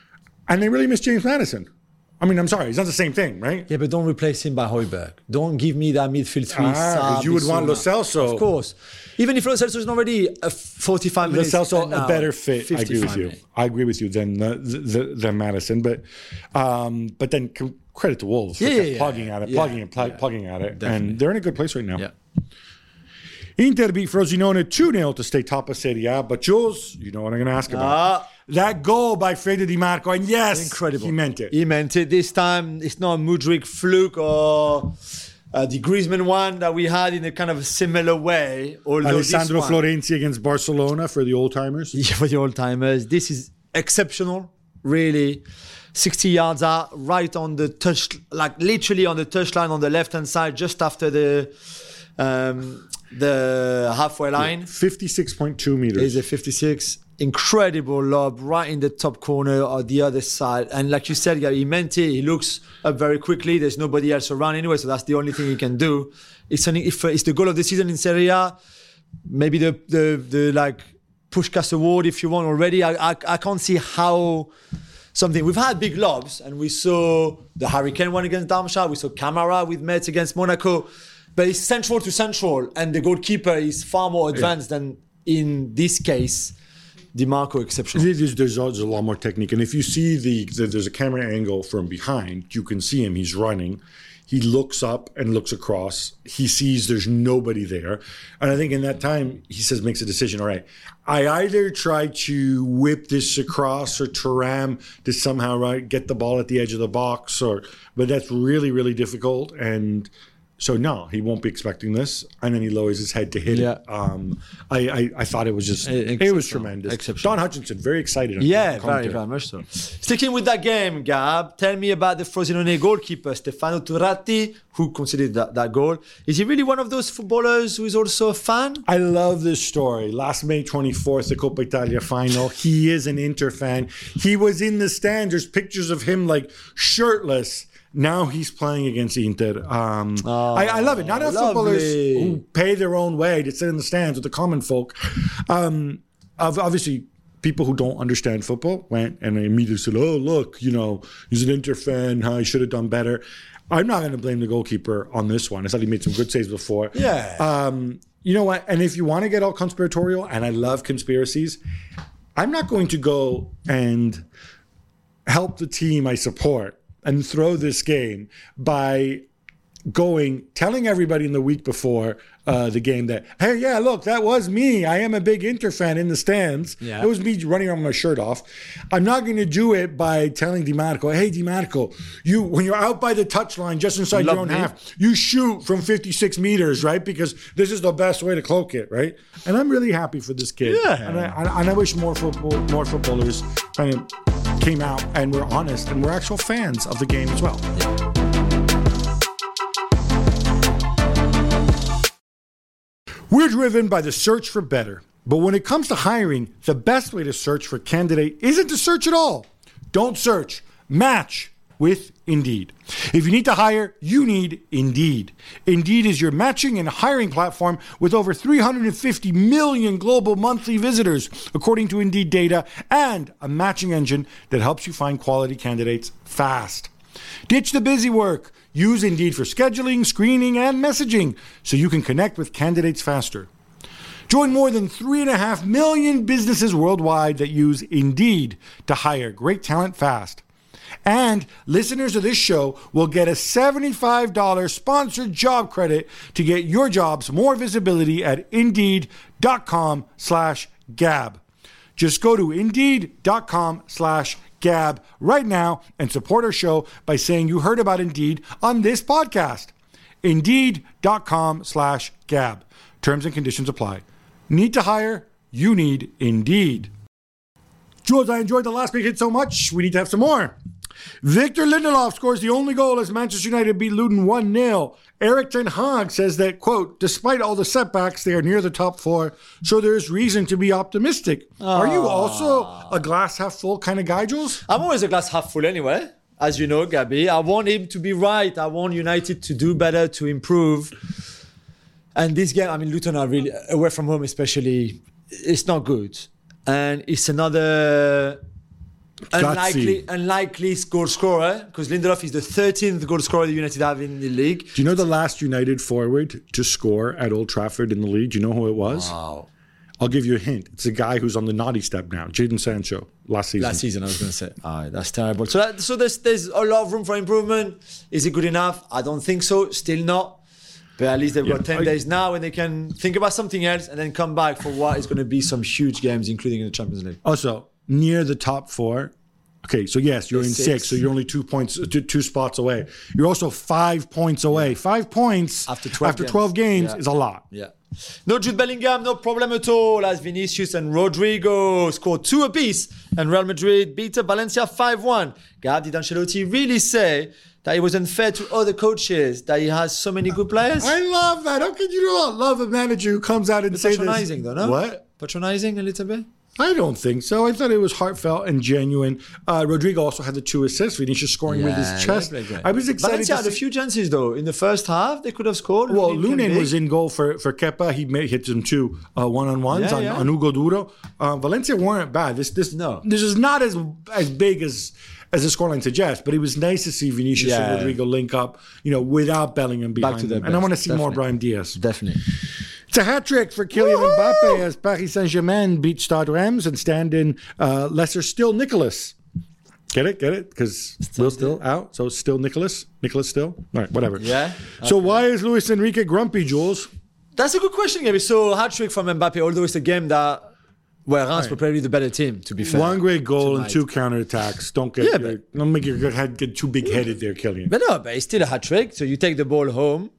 and they really missed James Madison. I mean, I'm sorry, it's not the same thing, right? Yeah, but don't replace him by Højbjerg. Don't give me that midfield three. Ah, Saar, 'cause you would want Bissouma. Lo Celso. Of course. Even if Lo Celso is not already a forty-five Lo minutes. Celso and a now better fit. I agree with fifty-five you. minutes. I agree with you than the, the, than Madison, but um, but then c- credit to Wolves for Yeah, kept yeah, yeah. plugging at it, Yeah, plugging and pl- yeah. plugging at it, Definitely. and they're in a good place right now. Yeah. Inter beat Frosinone two nil to stay top of Serie A. But Jules, you know what I'm going to ask about. Ah. That goal by Fede Di Marco, and yes, Incredible. he meant it. He meant it. This time, it's not a Mudryk fluke or uh, the Griezmann one that we had in a kind of a similar way. Although Alessandro this one, Florenzi against Barcelona for the old timers. Yeah, for the old timers, this is exceptional, really. sixty yards out, right on the touch, like literally on the touchline on the left hand side, just after the um, the halfway line. fifty-six point two meters. Is a fifty-six. Incredible lob right in the top corner or the other side. And like you said, yeah, he meant it. He looks up very quickly. There's nobody else around anyway, so that's the only thing he can do. It's an, if it's the goal of the season in Serie A, maybe the the the like Puskás award if you want already. I, I I can't see how something. We've had big lobs, and we saw the Hurricane one against Darmstadt. We saw Camara with Metz against Monaco. But it's central to central, and the goalkeeper is far more advanced than in this case. Di Marco exceptional. There's, there's, there's a lot more technique, and if you see the, the there's a camera angle from behind, you can see him. He's running. He looks up and looks across. He sees there's nobody there. And I think in that time, he says, makes a decision. All right, I either try to whip this across or Thuram to somehow right get the ball at the edge of the box, or but that's really, really difficult. And so no, he won't be expecting this, and then he lowers his head to hit Yeah. it. Um, I, I I thought it was just it was tremendous. Exceptional. Don Hutchinson very excited. Yeah, on very, commentary. very much so. Sticking with that game, Gab, tell me about the Frosinone goalkeeper, Stefano Turratti, who conceded that, that goal. Is he really one of those footballers who is also a fan? I love this story. Last May twenty-fourth, the Coppa Italia final. He is an Inter fan. He was in the stands. There's pictures of him like shirtless. Now he's playing against Inter. Um, Oh, I, I love it. Not enough lovely. footballers who pay their own way to sit in the stands with the common folk. Um, of- obviously, people who don't understand football went and they immediately said, oh, look, you know, he's an Inter fan. Huh? He should have done better. I'm not going to blame the goalkeeper on this one. I thought he made some good saves before. Yeah. Um, you know what? And if you want to get all conspiratorial, and I love conspiracies, I'm not going to go and help the team I support and throw this game by going, telling everybody in the week before uh, the game that, hey, yeah, look, that was me. I am a big Inter fan in the stands. Yeah. It was me running around with my shirt off. I'm not going to do it by telling Di Marco, hey, Di Marco, you, when you're out by the touchline just inside Love your own me. half, you shoot from fifty-six meters, right? Because this is the best way to cloak it, right? And I'm really happy for this kid. Yeah. And I, and I wish more football, more footballers kind of came out and were honest and were actual fans of the game as well. We're driven by the search for better. But when it comes to hiring, the best way to search for a candidate isn't to search at all. Don't search. Match with Indeed. If you need to hire, you need Indeed. Indeed is your matching and hiring platform with over three hundred fifty million global monthly visitors, according to Indeed data, and a matching engine that helps you find quality candidates fast. Ditch the busy work. Use Indeed for scheduling, screening, and messaging so you can connect with candidates faster. Join more than three and a half million businesses worldwide that use Indeed to hire great talent fast. And listeners of this show will get a seventy-five dollars sponsored job credit to get your jobs more visibility at Indeed.com slash Gab. Just go to Indeed.com slash Gab right now and support our show by saying you heard about Indeed on this podcast. Indeed.com slash Gab. Terms and conditions apply. Need to hire? You need Indeed. Jules, I enjoyed the last week hit so much, we need to have some more. Victor Lindelof scores the only goal as Manchester United beat Luton one nil. Eric Ten Hag says that, quote, despite all the setbacks, they are near the top four, so there's reason to be optimistic. Are you also a glass half full kind of guy, Jules? I'm always a glass half full anyway, as you know, Gabi. I want him to be right. I want United to do better, to improve. And this game, I mean, Luton are really, away from home especially, it's not good. And it's another unlikely, unlikely goal scorer, because Lindelof is the thirteenth goal scorer that United have in the league. Do you know the last United forward to score at Old Trafford in the league? Do you know who it was? Wow. I'll give you a hint. It's a guy who's on the naughty step now, Jadon Sancho, last season. Last season, I was going to say. All right, that's terrible. So, that, so there's there's a lot of room for improvement. Is it good enough? I don't think so. Still not. But at least they've Yeah, got ten I- days now when they can think about something else and then come back for what is going to be some huge games, including in the Champions League. Also, near the top four. Okay, so yes, you're in Six. six, so you're only two points, two, two spots away. You're also five points away. Five points After twelve after games. twelve games Yeah. is a lot. Yeah. No Jude Bellingham, no problem at all, as Vinicius and Rodrigo scored two apiece and Real Madrid beat Valencia five one. Gab, did Ancelotti really say that it was unfair to other coaches, that he has so many good players? I love that. How can you not love a manager who comes out and say this? Patronizing though, no? What? Patronizing a little bit? I don't think so. I thought it was heartfelt and genuine. Uh, Rodrigo also had the two assists. Vinicius scoring with his chest. I was excited. Valencia to had a see- few chances though. In the first half, they could have scored. Well, Lunin came Lunin big. was in goal for, for Kepa. He made, hit some two uh, one-on-ones Yeah, on, yeah. on Hugo Duro. Uh, Valencia weren't bad. This this No. this is not as as big as as the scoreline suggests, but it was nice to see Vinicius Yeah. and Rodrigo link up, you know, without Bellingham behind to their them. And I best, want to see more definitely. Brahim Diaz. Definitely. It's a hat trick for Kylian Mbappe as Paris Saint-Germain beat Stade Reims and stand in uh, lesser still Nicholas. Get it? Get it? Because Will's still out. So still Nicholas? Nicholas still? All right, whatever. Yeah. So Okay. why is Luis Enrique grumpy, Jules? That's a good question, Gabby. So hat trick from Mbappe, although it's a game that where Reims Right. were probably the better team, to be fair. One great goal and tonight. two counterattacks. Don't get Yeah, your, but- don't make your head get too big headed there, Killian. But no, but it's still a hat trick. So you take the ball home.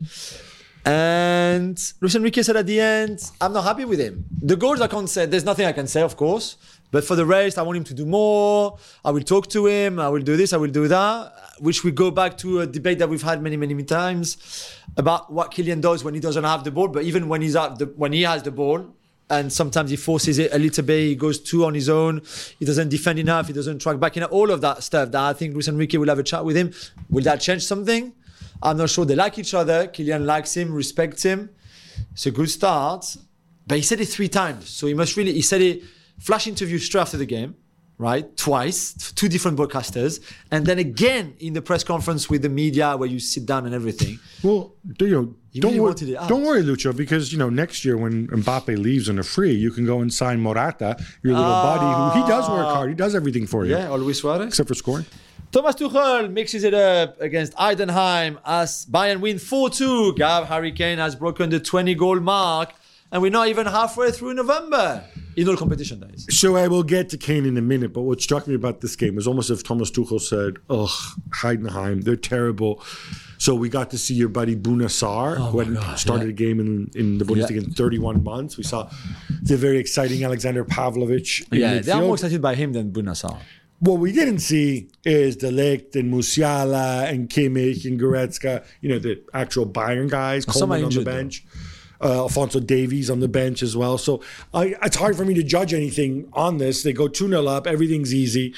And Luis Enrique said at the end, I'm not happy with him. The goals I can't say, there's nothing I can say, of course. But for the rest, I want him to do more. I will talk to him. I will do this. I will do that. Which we go back to a debate that we've had many, many, many times about what Kylian does when he doesn't have the ball. But even when he's at the, when he has the ball, and sometimes he forces it a little bit, he goes two on his own. He doesn't defend enough. He doesn't track back enough. All of that stuff that I think Luis Enrique will have a chat with him. Will that change something? I'm not sure. They like each other. Kylian likes him, respects him. It's a good start. But he said it three times. So he must really, he said it, flash interview straight after the game, right? Twice, two different broadcasters. And then again in the press conference with the media where you sit down and everything. Well, do you He don't really worry, wanted it out. don't worry, Lucho, because you know next year when Mbappe leaves on a free, you can go and sign Morata, your little buddy, who he does work hard. He does everything for you, Yeah, or Luis Suarez. except for scoring. Thomas Tuchel mixes it up against Heidenheim as Bayern win four two. Gav, Harry Kane has broken the twenty goal mark. And we're not even halfway through November. In all competition days. So I will get to Kane in a minute, but what struck me about this game was almost as if Thomas Tuchel said, "Ugh, Heidenheim, they're terrible." So we got to see your buddy Bouna Sarr, Oh who hadn't my God, started yeah. a game in, in the Bundesliga Yeah. in thirty-one months. We saw the very exciting Alexander Pavlovich in Yeah, they are more midfield. excited by him than Bouna Sarr. What we didn't see is De Ligt and Musiala and Kimmich and Goretzka, you know, the actual Bayern guys, some Coleman are on the injured, bench, uh, Alfonso Davies on the bench as well. So I, it's hard for me to judge anything on this. They go two nil up, everything's easy.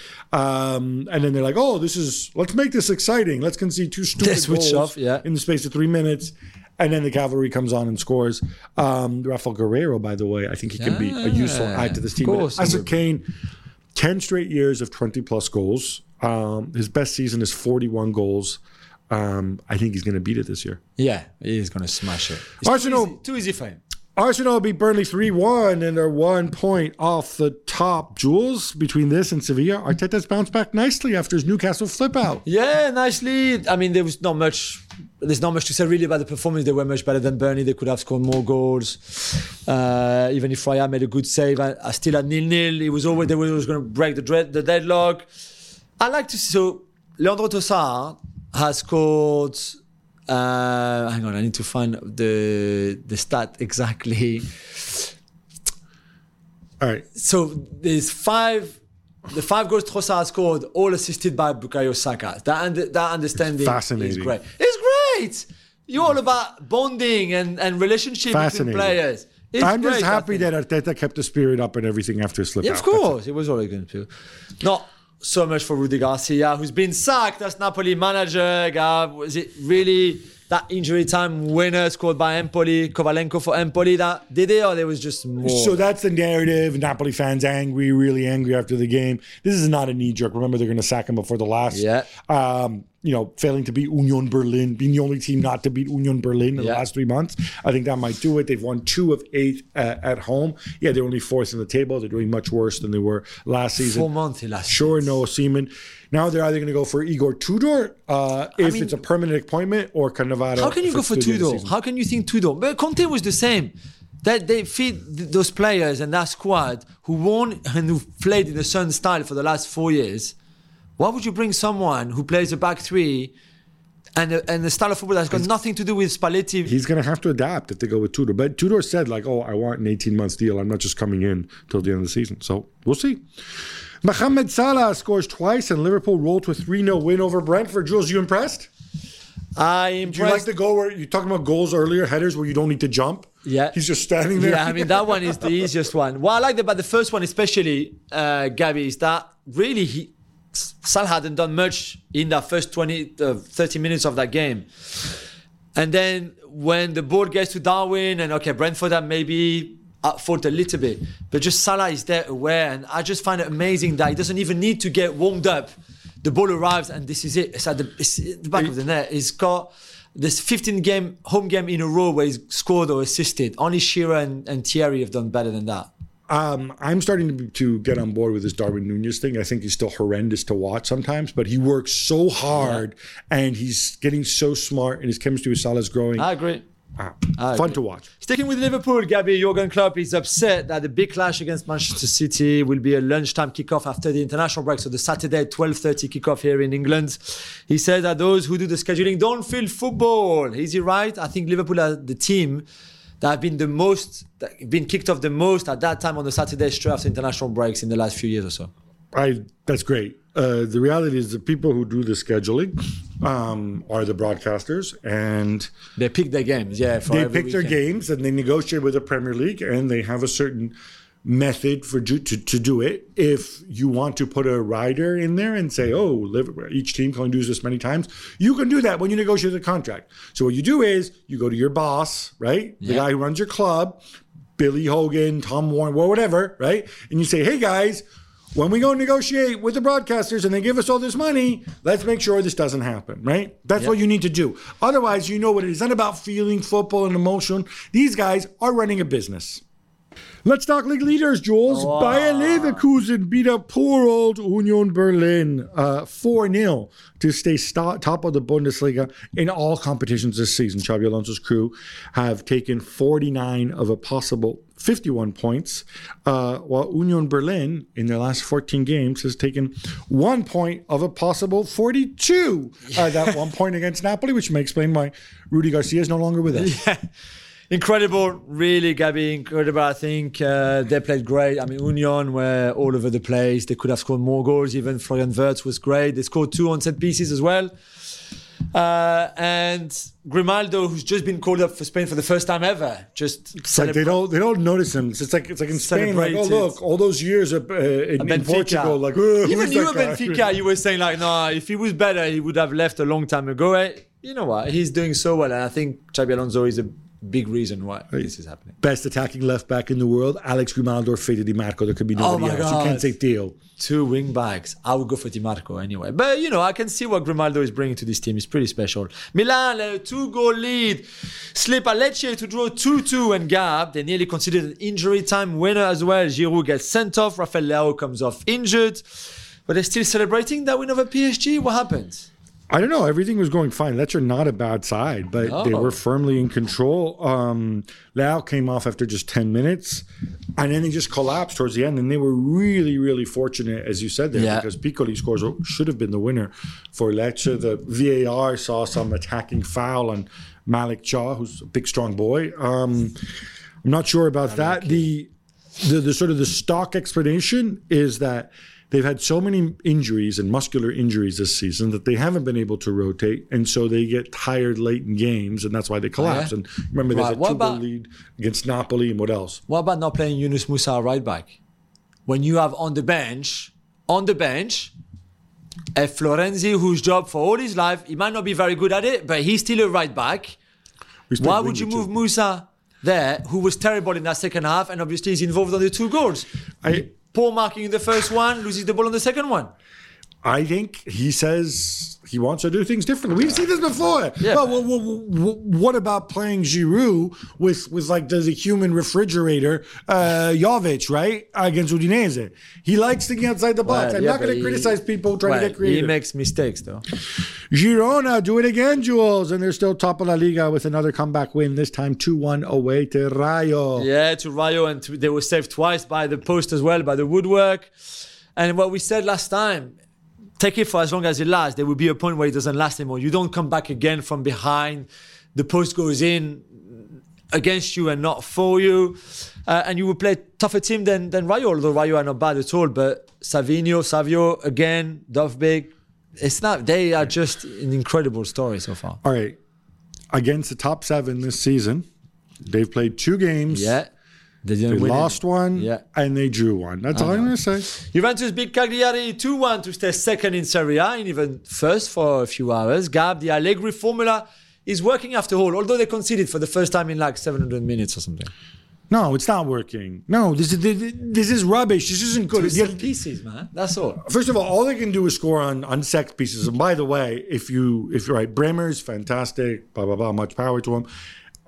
Um, and then they're like, oh, this is, let's make this exciting. Let's concede two stupid They switch goals off, yeah. in the space of three minutes. And then the cavalry comes on and scores. Um, Rafael Guerrero, by the way, I think he can be a useful Yeah, add to this of team. But course. as a Kane, ten straight years of twenty plus goals. Um, his best season is forty-one goals. Um, I think he's going to beat it this year. Yeah, he is going to smash it. It's Arsenal- Too easy, too easy for him. Arsenal beat Burnley three one, and they're one point off the top. Jules, between this and Sevilla, Arteta's bounced back nicely after his Newcastle flip out. Yeah, nicely. I mean, there was not much. There's not much to say really about the performance. They were much better than Burnley. They could have scored more goals. Uh, even if Raya made a good save, I, I still at nil nil. It was always they were always going to break the, dread, the deadlock. I like to see. So Leandro Trossard has scored. Uh, hang on, I need to find the the stat exactly. All right. So there's five. The five goals Trossard scored, all assisted by Bukayo Saka. That under, that understanding Fascinating. is great. It's great. You're all about bonding and, and relationship between Fascinating. players. It's I'm just great, I happy think. that Arteta kept the spirit up and everything after his slip Yeah, out. of course, it was always going to. Not so much for Rudi Garcia, who's been sacked as Napoli manager. Gav, was it really that injury time winner scored by Empoli, Kovalenko for Empoli that did it, or there was just more? So that's the narrative. Napoli fans angry, really angry after the game. This is not a knee jerk. Remember, they're going to sack him before the last. Yeah. Um, you know, failing to beat Union Berlin, being the only team not to beat Union Berlin in the Yeah. last three months. I think that might do it. They've won two of eight uh, at home. Yeah, they're only fourth in the table. They're doing much worse than they were last season. Four months last Sure, no Seaman. Now they're either going to go for Igor Tudor uh, if mean- it's a permanent appointment, or Cannavaro. How can you if go it's for through the end of the Tudor? season. How can you think Tudor? But Conte was the same. That they feed th- those players and that squad who won and who played in the Sun style for the last four years. Why would you bring someone who plays a back three and a, and the style of football that's got nothing to do with Spalletti? He's going to have to adapt if they go with Tudor. But Tudor said, like, oh, I want an eighteen months deal. I'm not just coming in till the end of the season. So we'll see. Mohamed Salah scores twice, and Liverpool rolled to a three nil win over Brentford. Jules, you impressed? I Do you impressed. like the goal where you're talking about goals earlier, headers where you don't need to jump? Yeah. He's just standing there. Yeah, I mean, that one is the easiest one. What I liked about the first one, especially, uh, Gabby, is that really he, Salah hadn't done much in that first twenty, uh, thirty minutes of that game. And then when the ball gets to Darwin, and okay, Brentford had maybe at fault a little bit, but just Salah is there aware. And I just find it amazing that he doesn't even need to get warmed up. The ball arrives, and this is it. It's at the, it's at the back of the net. He's got this fifteen game home game in a row where he's scored or assisted. Only Shearer and, and Thierry have done better than that. Um, I'm starting to, to get on board with this Darwin Nunez thing. I think he's still horrendous to watch sometimes, but he works so hard yeah. and he's getting so smart and his chemistry with Salah is growing. I agree. Ah, I fun agree. to watch. Sticking with Liverpool, Gabby, Jurgen Klopp is upset that the big clash against Manchester City will be a lunchtime kickoff after the international break. So the Saturday twelve thirty kickoff here in England. He said that those who do the scheduling don't feel football. Is he right? I think Liverpool are the team that have been the most, that been kicked off the most at that time on the Saturday straight after international breaks in the last few years or so. I that's great. Uh, the reality is the people who do the scheduling um, are the broadcasters, and they pick their games. Yeah, for they every pick their weekend. games, and they negotiate with the Premier League, and they have a certain method for to, to, to do it. If you want to put a rider in there and say, "Oh, Liverpool, each team can only do this many times," you can do that when you negotiate the contract. So what you do is you go to your boss, right, the Yeah. guy who runs your club, Billy Hogan, Tom Warren, well, whatever, right, and you say, "Hey guys, when we go negotiate with the broadcasters and they give us all this money, let's make sure this doesn't happen," right? That's Yep. what you need to do. Otherwise, you know what it is. It's not about feeling football and emotion. These guys are running a business. Let's talk league leaders, Jules. Wow. Bayer Leverkusen beat up poor old Union Berlin uh, four nil to stay st- top of the Bundesliga in all competitions this season. Xabi Alonso's crew have taken forty-nine of a possible fifty-one points, uh, while Union Berlin, in their last fourteen games, has taken one point of a possible forty-two. Uh, that one point against Napoli, which may explain why Rudy Garcia is no longer with us. Yeah. Incredible, really, Gabby, incredible. I think uh, they played great. I mean, Union were all over the place. They could have scored more goals. Even Florian Wirtz was great. They scored two on set pieces as well. Uh, and Grimaldo, who's just been called up for Spain for the first time ever, just It's like they don't they don't notice him. It's like it's like in Spain, like, oh Celebrated. look, all those years of, uh, in, in Benfica. Portugal, like oh, Even who's you that at guy? Benfica, you were saying like, no, if he was better, he would have left a long time ago. Eh, You know what? He's doing so well, and I think Xabi Alonso is a big reason why this is happening. Best attacking left back in the world, Alex Grimaldo or Fede Di Marco. There could be nobody Oh my else. God. You can't say Theo. Two wing backs. I would go for Di Marco anyway. But, you know, I can see what Grimaldo is bringing to this team. It's pretty special. Milan, a two-goal lead. Slip a Lecce to draw two two. And Gab, they nearly considered an injury time winner as well. Giroud gets sent off. Rafael Leao comes off injured. But they're still celebrating that win over P S G. What happened? I don't know. Everything was going fine. Lecce are not a bad side, but No. they were firmly in control. Um, Leao came off after just ten minutes, and then they just collapsed towards the end. And they were really, really fortunate, as you said there, Yeah. because Piccoli scores should have been the winner for Lecce. The V A R saw some attacking foul on Malik Chaw, who's a big, strong boy. Um, I'm not sure about that. The, the the sort of the stock explanation is that they've had so many injuries and muscular injuries this season that they haven't been able to rotate, and so they get tired late in games, and that's why they collapse. yeah? And remember, there's Right, a what two-goal about- lead against Napoli, and what else? What about not playing Yunus Musa right back? When you have on the bench, on the bench, a Florenzi whose job for all his life, he might not be very good at it, but he's still a right back. We played Why would you winger move too. Musa there, who was terrible in that second half, and obviously he's involved on the two goals? I Poor marking in the first one, loses the ball on the second one. I think he says he wants to do things differently. We've seen this before. Yeah. Well, well, well, well, what about playing Giroud with, with like the, the human refrigerator, uh, Jovic, right? Against Udinese. He likes thinking outside the box. Well, I'm yeah, not going but to he- criticize people trying well, to get creative. He makes mistakes, though. Girona do it again, Jules, and they're still top of La Liga with another comeback win, this time two one away to Rayo. Yeah, to Rayo, and to, they were saved twice by the post as well, by the woodwork. And what we said last time, take it for as long as it lasts. There will be a point where it doesn't last anymore. You don't come back again from behind. The post goes in against you and not for you. Uh, and you will play a tougher team than, than Rayo, although Rayo are not bad at all. But Savino, Savio, again, Dovbig. It's not, they are just an incredible story so far. All right. Against the top seven this season, they've played two games. Yeah. They didn't They win lost it. one, Yeah. and they drew one. That's all I'm going to say. Juventus beat Cagliari two one to stay second in Serie A and even first for a few hours. Gab, the Allegri formula is working after all, although they conceded for the first time in like seven hundred minutes or something. No, it's not working. No, this is this is rubbish. This isn't good. Two Yeah, set pieces, man. That's all. First of all, all they can do is score on, on set pieces. And by the way, if you if you're right, Bremer's fantastic. Blah blah blah. Much power to him.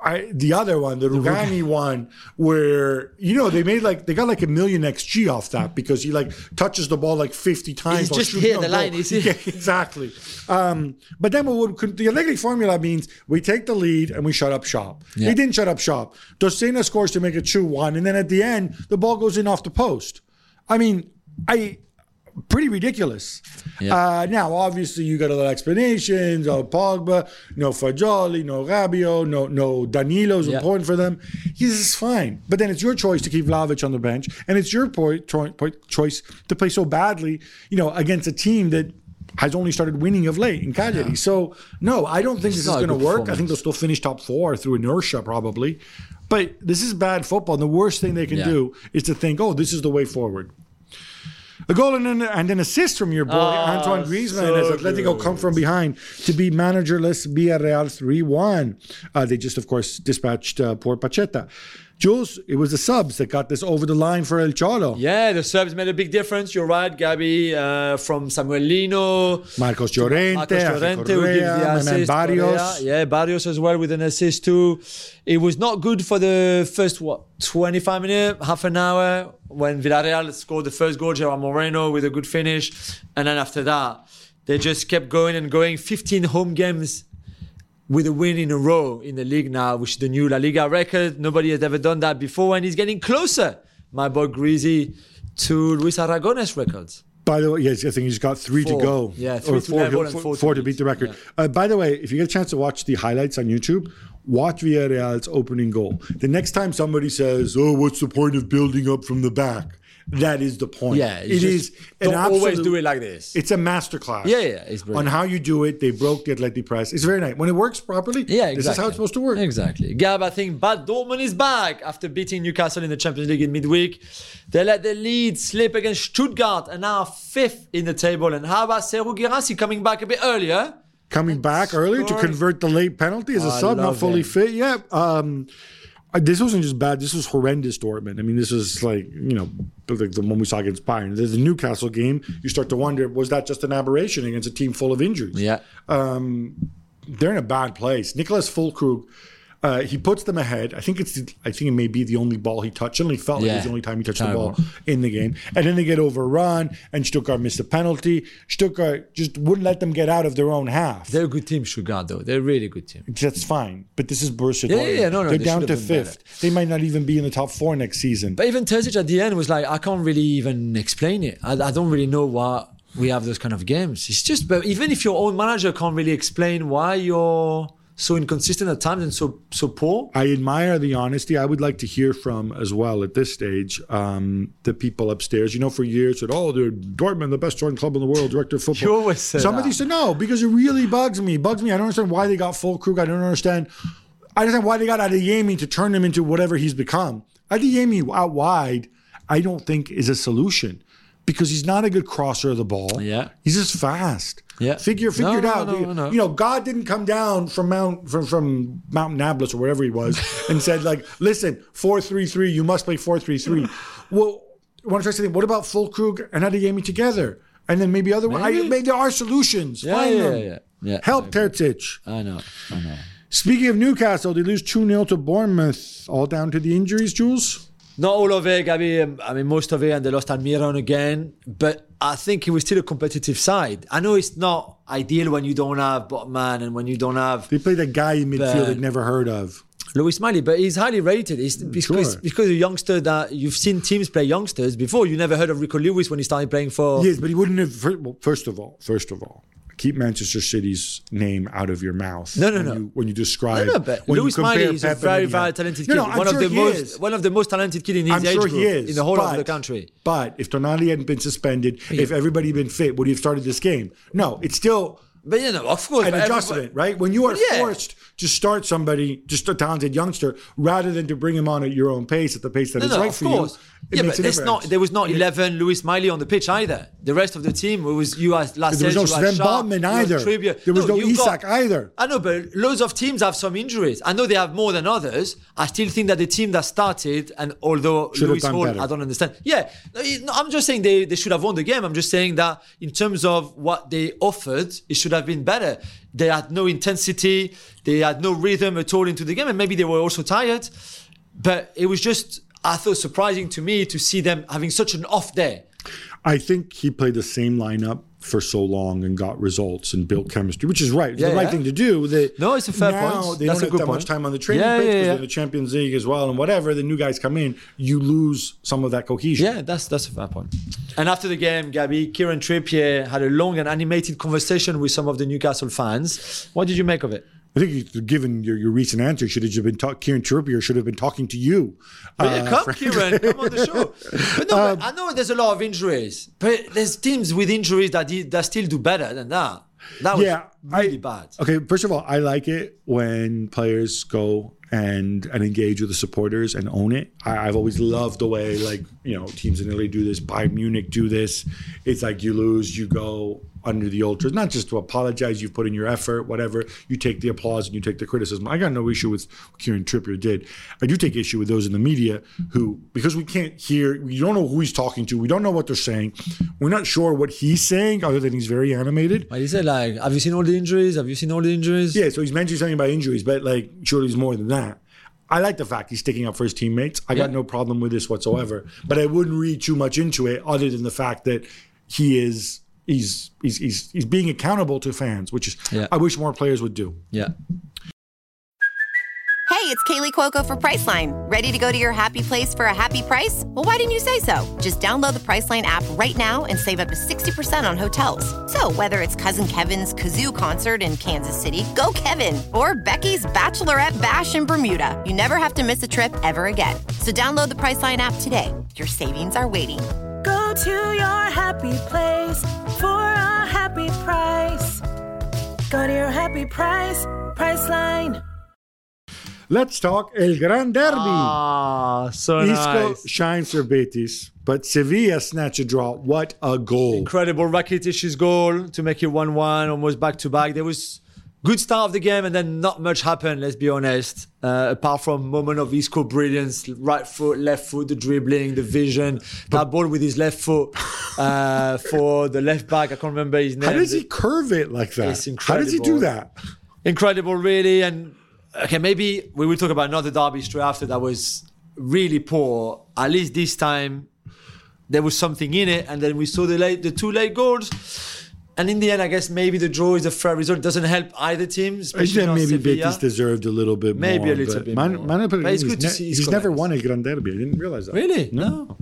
I, the other one, the Rugani one, where you know they made like they got like a million X G off that because he like touches the ball like fifty times. He's while just shooting hit on the goal. line, is he? Yeah, exactly. Um, but then what would, the Allegri formula means we take the lead and we shut up shop. Yeah. He didn't shut up shop. Docena scores to make it two one, and then at the end the ball goes in off the post. I mean, I. Pretty ridiculous. Yeah. Uh, now, obviously, you got a lot of explanations. Oh, Pogba, no Fagioli, no Rabiot, no no Danilo's Yeah. important for them. This is fine. But then it's your choice to keep Vlahovic on the bench, and it's your po- cho- po- choice to play so badly, you know, against a team that has only started winning of late in Cagliari. Yeah. So, no, I don't think It's this is not a going to good work. I performance. think they'll still finish top four through inertia, probably. But this is bad football, and the worst thing they can Yeah. do is to think, oh, this is the way forward. A goal and an, and an assist from your boy, Oh, Antoine Griezmann, so as Atletico good. come from behind to be managerless Villarreal three one. Uh, they just, of course, dispatched uh, poor Pacheta. Jules, it was the subs that got this over the line for El Cholo. Yeah, the subs made a big difference. You're right, Gabby. Uh, from Samuel Lino, Marcos Llorente, Marcos Llorente, who Correa, gives the my man assist. Barrios. Correa. Yeah, Barrios as well with an assist too. It was not good for the first what twenty-five minutes, half an hour when Villarreal scored the first goal. Gerard Moreno with a good finish, and then after that, they just kept going and going. fifteen home games with a win in a row in the league now, which is the new La Liga record. Nobody has ever done that before, and he's getting closer, my boy Greasy, to Luis Aragonés records. By the way, yes, I think he's got three Four. to go. Yeah, three or to four, level and four, four to four to beat. beat the record. Yeah. Uh, by the way, if you get a chance to watch the highlights on YouTube, watch Villarreal's opening goal. The next time somebody says, "Oh, what's the point of building up from the back?" That is the point. Yeah, it it's is just an don't always absolute- do it like this. It's a masterclass. Yeah, yeah, it's on brilliant. how you do it. They broke the Atleti press. It's very nice when it works properly. Yeah, exactly. This is how it's supposed to work. Exactly. Gab, I think Bad Dortmund is back after beating Newcastle in the Champions League in midweek. They let the lead slip against Stuttgart and now fifth in the table. And how about Serhou Guirassy coming back a bit earlier? Coming back earlier to Scoring. convert the late penalty as a I sub, not love fully it. fit yet. Um, uh, this wasn't just bad. This was horrendous, Dortmund. I mean, this was like, you know, like the one we saw against Bayern. There's the Newcastle game. You start to wonder, was that just an aberration against a team full of injuries? Yeah. Um, they're in a bad place. Nicholas Füllkrug, uh, he puts them ahead. I think it's. The, I think it may be the only ball he touched. It only felt like it Yeah. was the only time he touched Terrible. the ball in the game. And then they get overrun, and Stuttgart missed a penalty. Stuttgart just wouldn't let them get out of their own half. They're a good team, Stuttgart, though. They're a really good team. That's fine, but this is Borussia Yeah, Dortmund. yeah, yeah, no, no, They're they down should to have been fifth. They might not even be in the top four next season. But even Terzic at the end was like, I can't really even explain it. I, I don't really know why we have those kind of games. It's just, but even if your own manager can't really explain why you're so inconsistent at times and so so poor. I admire the honesty. I would like to hear from as well at this stage um, the people upstairs. You know, for years said, "Oh, they're Dortmund, the best joint club in the world, director of football." You always say Somebody that. said no because it really bugs me. Bugs me. I don't understand why they got Füllkrug. I don't understand. I understand why they got Adeyemi to turn him into whatever he's become. Adeyemi out wide, I don't think is a solution because he's not a good crosser of the ball. Yeah. He's just fast. Yeah. Figure figure No, it no, out. no, no, no. You know, God didn't come down from Mount from, from Mount Nablus or wherever he was and said, like, listen, four three three, you must play four three three. Well, I want to try something. What about Füllkrug and Adeyemi together? And then maybe other I, Maybe. maybe there are solutions. Yeah, Find yeah, them. yeah, yeah. Help I Terzic. I know, I know. Speaking of Newcastle, they lose two nil to Bournemouth. All down to the injuries, Jules? Not all of it, Gabby. um, I mean, most of it, and they lost Almiron again. But I think it was still a competitive side. I know it's not ideal when you don't have Botman and when you don't have They played a guy in midfield But- they'd never heard of. Louis Miley, but he's highly rated. It's because, Sure. because a youngster that you've seen teams play youngsters before. You never heard of Rico Lewis when he started playing for. Yes, but he wouldn't have. fir- Well, first of all, first of all, keep Manchester City's name out of your mouth. No, no, when no. You, when you describe, No, no, but when you Lewis compare Miley is a Pep and very, Eddie very Howe. talented No, kid. no, I'm one sure of the he most, is. one of the most talented kid in his I'm age sure group he is in the whole but, of the country. But if Tonali hadn't been suspended, if everybody had been fit, would he have started this game? No, it's still But you know, of course, an but everybody- adjustment, right? When you are Yeah. forced to start somebody, just a talented youngster, rather than to bring him on at your own pace, at the pace that No, is no, right of for course. you. It Yeah, makes but a it's difference. not. There was not eleven Lewis Miley on the pitch either. The rest of the team, it was you had Lascelles, There was no you had Sven Sharp, Botman you had either. Trippier. There was no you've Isak got- either. I know, but loads of teams have some injuries. I know they have more than others. I still think that the team that started, and although Should have Lewis done Hall, better. I don't understand. Yeah, no, I'm just saying they, they should have won the game. I'm just saying that in terms of what they offered, it should have been better. They had no intensity. They had no rhythm at all into the game, and maybe they were also tired. But it was just, I thought, surprising to me to see them having such an off day. I think he played the same lineup for so long and got results and built chemistry, which is right. It's Yeah, the right yeah. thing to do. That No, it's a fair now point. They That's don't a have good that much point. time on the training Yeah, pitch yeah, because yeah. they're in the Champions League as well and whatever. The new guys come in, you lose some of that cohesion. Yeah, that's that's a fair point. And after the game, Gabby, Kieran Trippier had a long and animated conversation with some of the Newcastle fans. What did you make of it? I think, you- given your, your recent answer, should have been talk, Kieran Trippier should have been talking to you. But yeah, Uh, come, Frank. Kieran, come on the show. But no, Um, but I know there's a lot of injuries, but there's teams with injuries that did- that still do better than that. That was Yeah, really I- bad. Okay, first of all, I like it when players go and and engage with the supporters and own it. I, I've always loved the way, like, you know, teams in Italy do this, Bayern Munich do this. It's like you lose, you go under the ultras, not just to apologize, you've put in your effort, whatever. You take the applause and you take the criticism. I got no issue with what Kieran Trippier did. I do take issue with those in the media who, because we can't hear, we don't know who he's talking to, we don't know what they're saying, we're not sure what he's saying other than he's very animated. But he said, like, have you seen all the injuries? Have you seen all the injuries? Yeah, so he's mentioning something about injuries, but like surely he's more than that. I like the fact he's sticking up for his teammates. I got Yeah. no problem with this whatsoever. But I wouldn't read too much into it, other than the fact that he is he's he's he's, he's being accountable to fans, which is Yeah. I wish more players would do. Yeah. Hey, it's Kaylee Cuoco for Priceline. Ready to go to your happy place for a happy price? Well, why didn't you say so? Just download the Priceline app right now and save up to sixty percent on hotels. So whether it's Cousin Kevin's Kazoo concert in Kansas City, go Kevin, or Becky's Bachelorette Bash in Bermuda, you never have to miss a trip ever again. So download the Priceline app today. Your savings are waiting. Go to your happy place for a happy price. Go to your happy price, Priceline. Let's talk El Gran Derby. Ah, so Isco nice. shines for Betis, but Sevilla snatch a draw. What a goal. Incredible Rakitic's goal to make it one one, almost back to back. There was good start of the game and then not much happened, let's be honest. Uh, apart from moment of Isco brilliance, right foot, left foot, the dribbling, the vision. That ball with his left foot uh, for the left back. I can't remember his name. How does he curve it like that? It's How does he do incredible. that? Incredible, really. And okay, maybe we will talk about another derby straight after that was really poor. At least this time there was something in it, and then we saw the late, the two late goals. And in the end, I guess maybe the draw is a fair result. It doesn't help either team, I especially think not maybe Sevilla. Betis deserved a little bit Maybe more. a little but bit Man, more. Man, But it's he's, good to ne- see he's Isco never like won a Gran Derby. I didn't realize that. Really? No.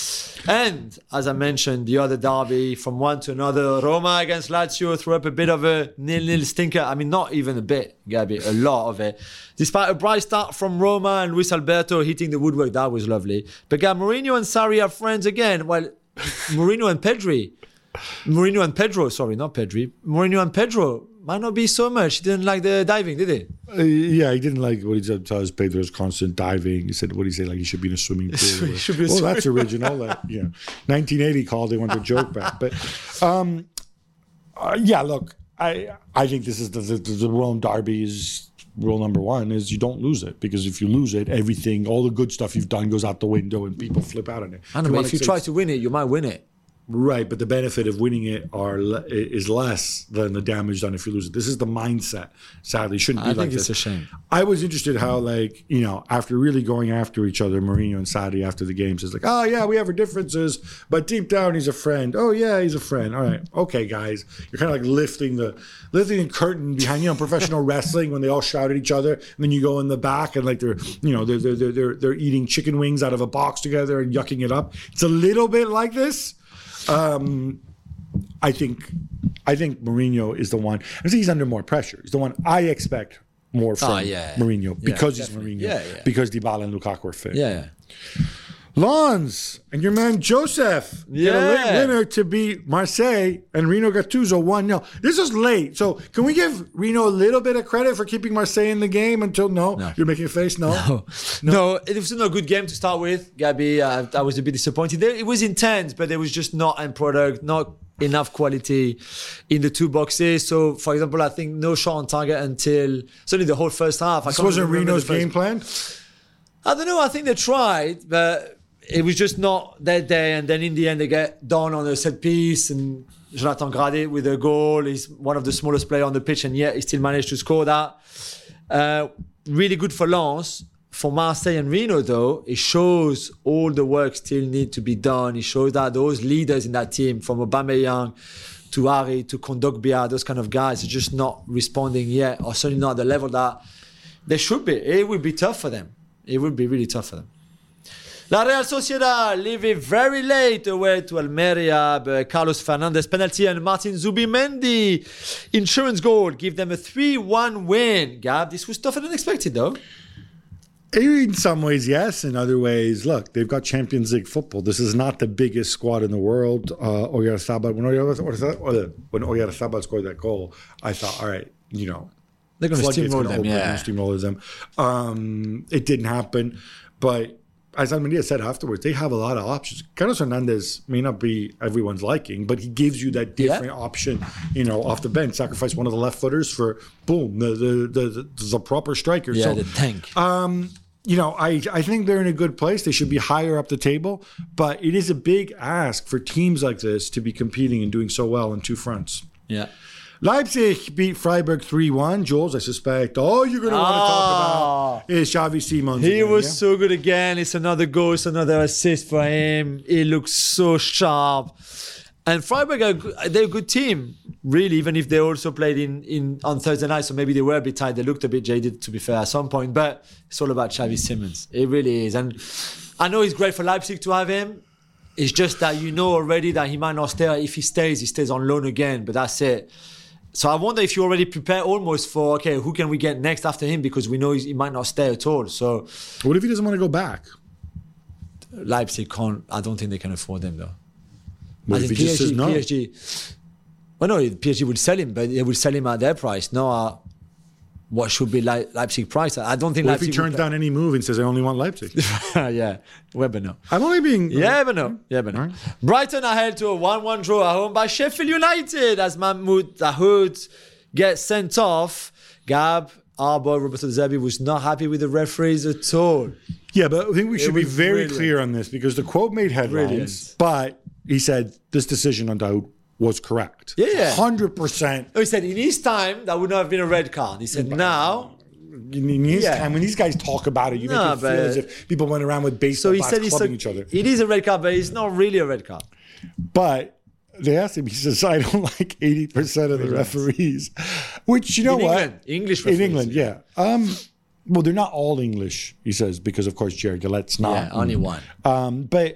And as I mentioned, the other derby from one to another, Roma against Lazio threw up a bit of a nil-nil stinker. I mean, not even a bit, Gabby, a lot of it. Despite a bright start from Roma and Luis Alberto hitting the woodwork, that was lovely. But yeah, Mourinho and Sarri are friends again. Well, Mourinho and Pedri, Mourinho and Pedro, sorry, not Pedri. Mourinho and Pedro might not be so much. He didn't like the diving, did he? Uh, yeah, he didn't like what he said. Tells Pedro's constant diving. He said, "What did he say? Like he should be in a swimming pool." He should be a oh, swimming- that's original. That, yeah, nineteen eighty called. They want their joke back. But um, uh, yeah, look, I I think this is the the, the Rome derby is rule number one is you don't lose it, because if you lose it, everything, all the good stuff you've done goes out the window and people flip out on it. I know, but wanna if you say- try to win it, you might win it. Right, but the benefit of winning it are le- is less than the damage done if you lose it. This is the mindset. Sadly, shouldn't be I like think it's this. a shame. I was interested how, like, you know, after really going after each other, Mourinho and Sarri after the games is like, oh yeah, we have our differences, but deep down he's a friend. Oh yeah, he's a friend. All right, okay, guys, you're kind of like lifting the lifting the curtain behind, you know, professional wrestling when they all shout at each other, and then you go in the back and like they're, you know, they're they're they're they're, they're eating chicken wings out of a box together and yucking it up. It's a little bit like this. Um, I think, I think Mourinho is the one. I think he's under more pressure. He's the one I expect more from Ah, yeah. Mourinho Yeah, because he's definitely. Mourinho, Yeah, yeah. because Dybala and Lukaku are fit. Yeah. Lons and your man Joseph get a late Yeah. winner to beat Marseille and Reno Gattuso one nil. This is late. So can we give Reno a little bit of credit for keeping Marseille in the game until no? No. You're making a face? No. No, no, it was not a good game to start with, Gabi. Uh, I was a bit disappointed. There, it was intense, but there was just not end product, not enough quality in the two boxes. So, for example, I think no shot on target until certainly the whole first half. I This can't wasn't remember Reno's the first- game plan? I don't know. I think they tried, but it was just not that day. And then in the end, they get done on a set piece. And Jonathan Gradé with a goal. He's one of the smallest players on the pitch, and yet he still managed to score that. Uh, really good for Lens. For Marseille and Reno, though, it shows all the work still need to be done. It shows that those leaders in that team, from Aubameyang to Ari to Kondogbia, those kind of guys, are just not responding yet, or certainly not at the level that they should be. It would be tough for them. It would be really tough for them. La Real Sociedad leaving very late away to Almeria, but Carlos Fernandez penalty and Martin Zubimendi insurance goal give them a three one win. Gab, this was tougher than expected, though. In some ways, yes. In other ways, look, they've got Champions League football. This is not the biggest squad in the world. Uh, Oyarzabal, when Oyarzabal, when Oyarzabal scored that goal, I thought, all right, you know, They're going to floodgates steamroll gonna them, open, yeah. gonna steamroll them. Um, it didn't happen, but as Almeria said afterwards, they have a lot of options. Carlos Fernandez may not be everyone's liking, but he gives you that different Yeah. option, you know, off the bench. Sacrifice one of the left footers for boom, the the the, the, the proper striker. Yeah, so, the tank. um, you know, I, I think they're in a good place. They should be higher up the table, but it is a big ask for teams like this to be competing and doing so well on two fronts. Yeah. Leipzig beat Freiburg three one. Jules, I suspect all you're going to want to talk about is Xavi Simons. He again, was yeah? so good again. It's another goal, it's another assist for him. He looks so sharp. And Freiburg, are, good- they're a good team, really, even if they also played in, in on Thursday night. So maybe they were a bit tired. They looked a bit jaded, to be fair, at some point. But it's all about Xavi Simons. It really is. And I know it's great for Leipzig to have him. It's just that you know already that he might not stay. If he stays, he stays on loan again. But that's it. So I wonder if you already prepare almost for, okay, who can we get next after him? Because we know he's- he might not stay at all. So What if he doesn't want to go back? Leipzig can't, I don't think they can afford him, though. What As if in he just says no? P S G, well, no, P S G will sell him, but they will sell him at their price, not at what should be Le- Leipzig price. I don't think What if he Leipzig turns down any move and says, I only want Leipzig? down. Yeah, well, but no. I'm only being... Yeah, but no. Yeah, but no. Right. Brighton are held to a one one draw at home by Sheffield United as Mahmoud Dahoud gets sent off. Gab, our boy Roberto De Zerbi was not happy with the referees at all. Yeah, but I think we should be was very brilliant. clear on this because the quote made headlines, Brilliant. but he said this decision on Daoud was correct. Yeah, yeah. one hundred percent. Oh, he said in his time that would not have been a red card. He said now. In his Yeah. time, when these guys talk about it, you No, make it feel but- as if people went around with So baseball he bats said it's clubbing a, each other. it is a red card, but it's not really a red card. But they asked him, he says, I don't like eighty percent of the referees. Which, you know In what? England, English In referees. England, yeah. Um, well, they're not all English, he says, because, of course, Jared Gillette's not. Yeah, only one. Um, but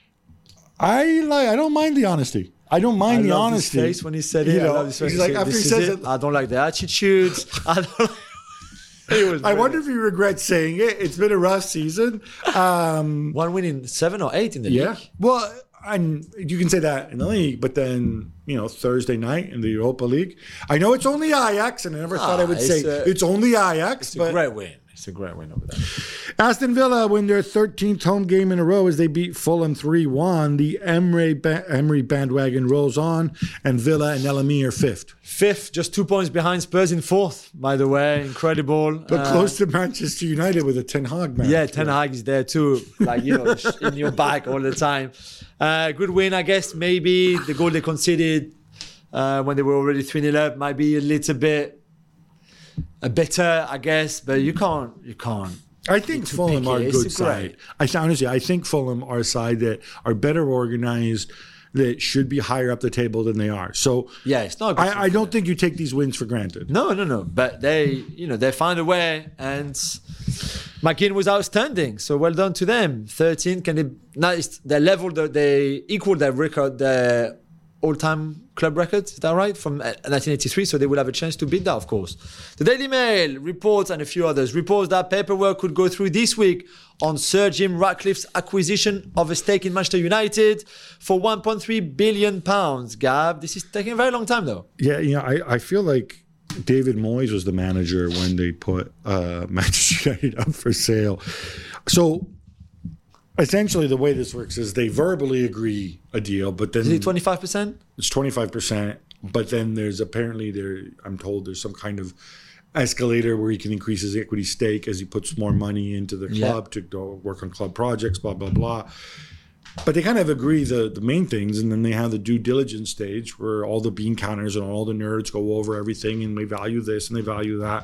I like. I don't mind the honesty. I don't mind I the love honesty. his face when he said You it. I know, love his face. he's like, said, after he "This is says it. it, I don't like the attitudes. I don't like... He was I wonder brilliant. if he regrets saying it. It's been a rough season. Um, One win in seven or eight in the yeah. league. Well, and you can say that in the league, but then, you know, Thursday night in the Europa League. I know it's only Ajax, and I never thought I Ah, would it's say a- it's only Ajax. It's a but great win. It's a great win over there. Aston Villa win their thirteenth home game in a row as they beat Fulham three one. The Emery, ba- Emery bandwagon rolls on, and Villa and El Ami are fifth. Fifth, just two points behind Spurs in fourth, by the way. Incredible. But Uh, close to Manchester United with a Ten Hag match. Yeah, Ten Hag is there too. Like, you know, in your back all the time. Uh, good win, I guess. Maybe the goal they conceded uh, when they were already three nil up might be a little bit uh, better, I guess. But you can't, you can't. I think Too Fulham picky. are a It's good side. great. I th- honestly, I think Fulham are a side that are better organized, that should be higher up the table than they are. So Yeah, it's not a good I, I don't think you take these wins for granted. No, no, no. But they, you know, they found a way, and McKean was outstanding. So well done to them. thirteen. Can they? Now it's they leveled. the- They equaled their record, their all-time club record. Is that right? From nineteen eighty-three. So they will have a chance to beat that, of course. The Daily Mail reports, and a few others, reports that paperwork could go through this week on Sir Jim Ratcliffe's acquisition of a stake in Manchester United for one point three billion pounds. Gab, this is taking a very long time, though. Yeah, you know, I, I feel like David Moyes was the manager when they put uh, Manchester United up for sale. So essentially the way this works is they verbally agree a deal, but then... Is it twenty-five percent? It's twenty-five percent, but then there's apparently, there. I'm told there's some kind of escalator where he can increase his equity stake as he puts more money into the club yeah. to go work on club projects, blah, blah, blah. But they kind of agree the, the main things, and then they have the due diligence stage where all the bean counters and all the nerds go over everything, and they value this and they value that.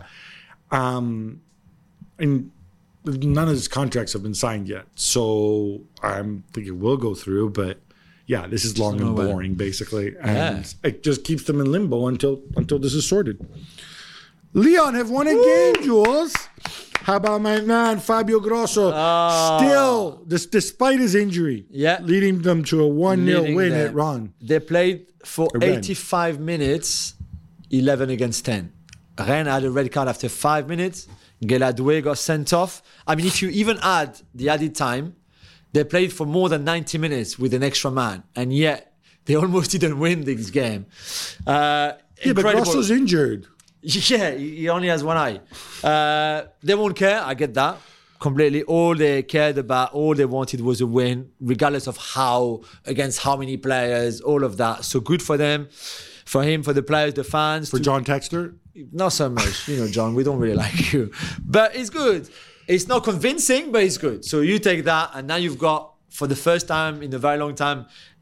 Um, and none of his contracts have been signed yet. So I'm thinking it will go through, but yeah, this is long and boring, basically. And yeah. it just keeps them in limbo until until this is sorted. Lyon have won again, Jules. How about my man, Fabio Grosso? Oh. Still, this, despite his injury, yeah. leading them to a one nil win them. at Rennes. They played for eighty-five minutes, eleven against ten. Rennes had a red card after five minutes. Gueladoué got sent off. I mean, if you even add the added time, they played for more than ninety minutes with an extra man, and yet they almost didn't win this game. Uh, yeah, but Grosso's injured. Yeah, he only has one eye. Uh, they won't care. I get that completely. All they cared about, all they wanted was a win, regardless of how, against how many players, all of that. So good for them, for him, for the players, the fans. For to, John Textor? Not so much. You know, John, we don't really like you. But it's good. It's not convincing, but it's good. So you take that, and now you've got, for the first time in a very long time,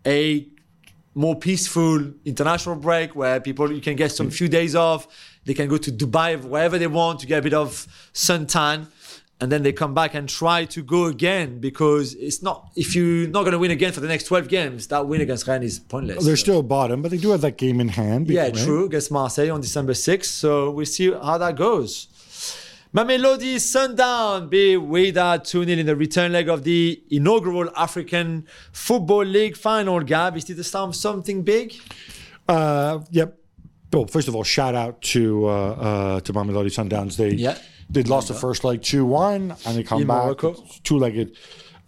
a more peaceful international break where people, you can get some few days off. They can go to Dubai, wherever they want, to get a bit of suntan. And then they come back and try to go again, because it's not, if you're not going to win again for the next twelve games, that win against Rennes is pointless. Well, they're so. still bottom, but they do have that game in hand. Yeah, right? true. Against Marseille on December sixth. So we'll see how that goes. Mamelodi Sundown beat Wydad two nil in the return leg of the inaugural African Football League final. Gab, is it the start of something big? Uh, yep. Well, first of all, shout out to uh, uh, to Mamelodi Sundowns. They yeah. they lost the first leg two one, and they come in back Morocco. two-legged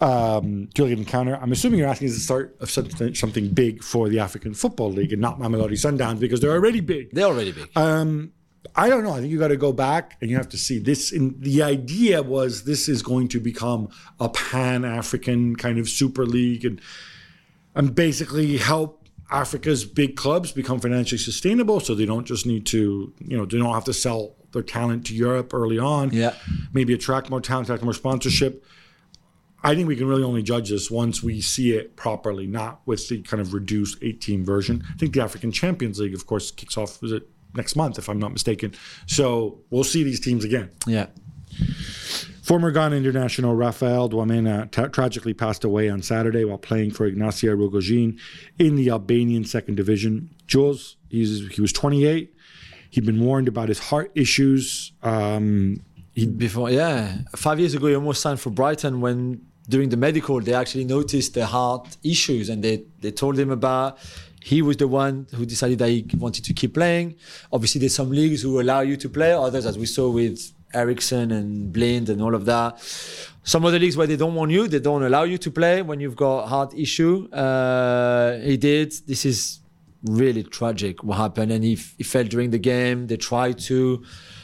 um, two-legged encounter. I'm assuming you're asking is the start of something, something big for the African Football League and not Mamelodi Sundowns, because they're already big. They're already big. Um, I don't know. I think you got to go back and you have to see this. In, the idea was this is going to become a pan-African kind of super league and and basically help Africa's big clubs become financially sustainable, so they don't just need to, you know, they don't have to sell their talent to Europe early on. Yeah. Maybe attract more talent, attract more sponsorship. I think we can really only judge this once we see it properly, not with the kind of reduced eight-team version. I think the African Champions League, of course, kicks off is it next month, if I'm not mistaken. So we'll see these teams again. Yeah. Former Ghana international Raphael Dwamena tra- tragically passed away on Saturday while playing for Ignacia Rogojin in the Albanian second division. Jules, he's, he was twenty-eight. He'd been warned about his heart issues. Um, he Before, yeah. Five years ago, he almost signed for Brighton when, during the medical, they actually noticed the heart issues, and they, they told him about. He was the one who decided that he wanted to keep playing. Obviously, there's some leagues who allow you to play. Others, as we saw with Ericsson and Blind and all of that. Some other leagues where they don't want you, they don't allow you to play when you've got heart issue. Uh, he did. This is really tragic what happened, and he, he fell during the game. They tried to,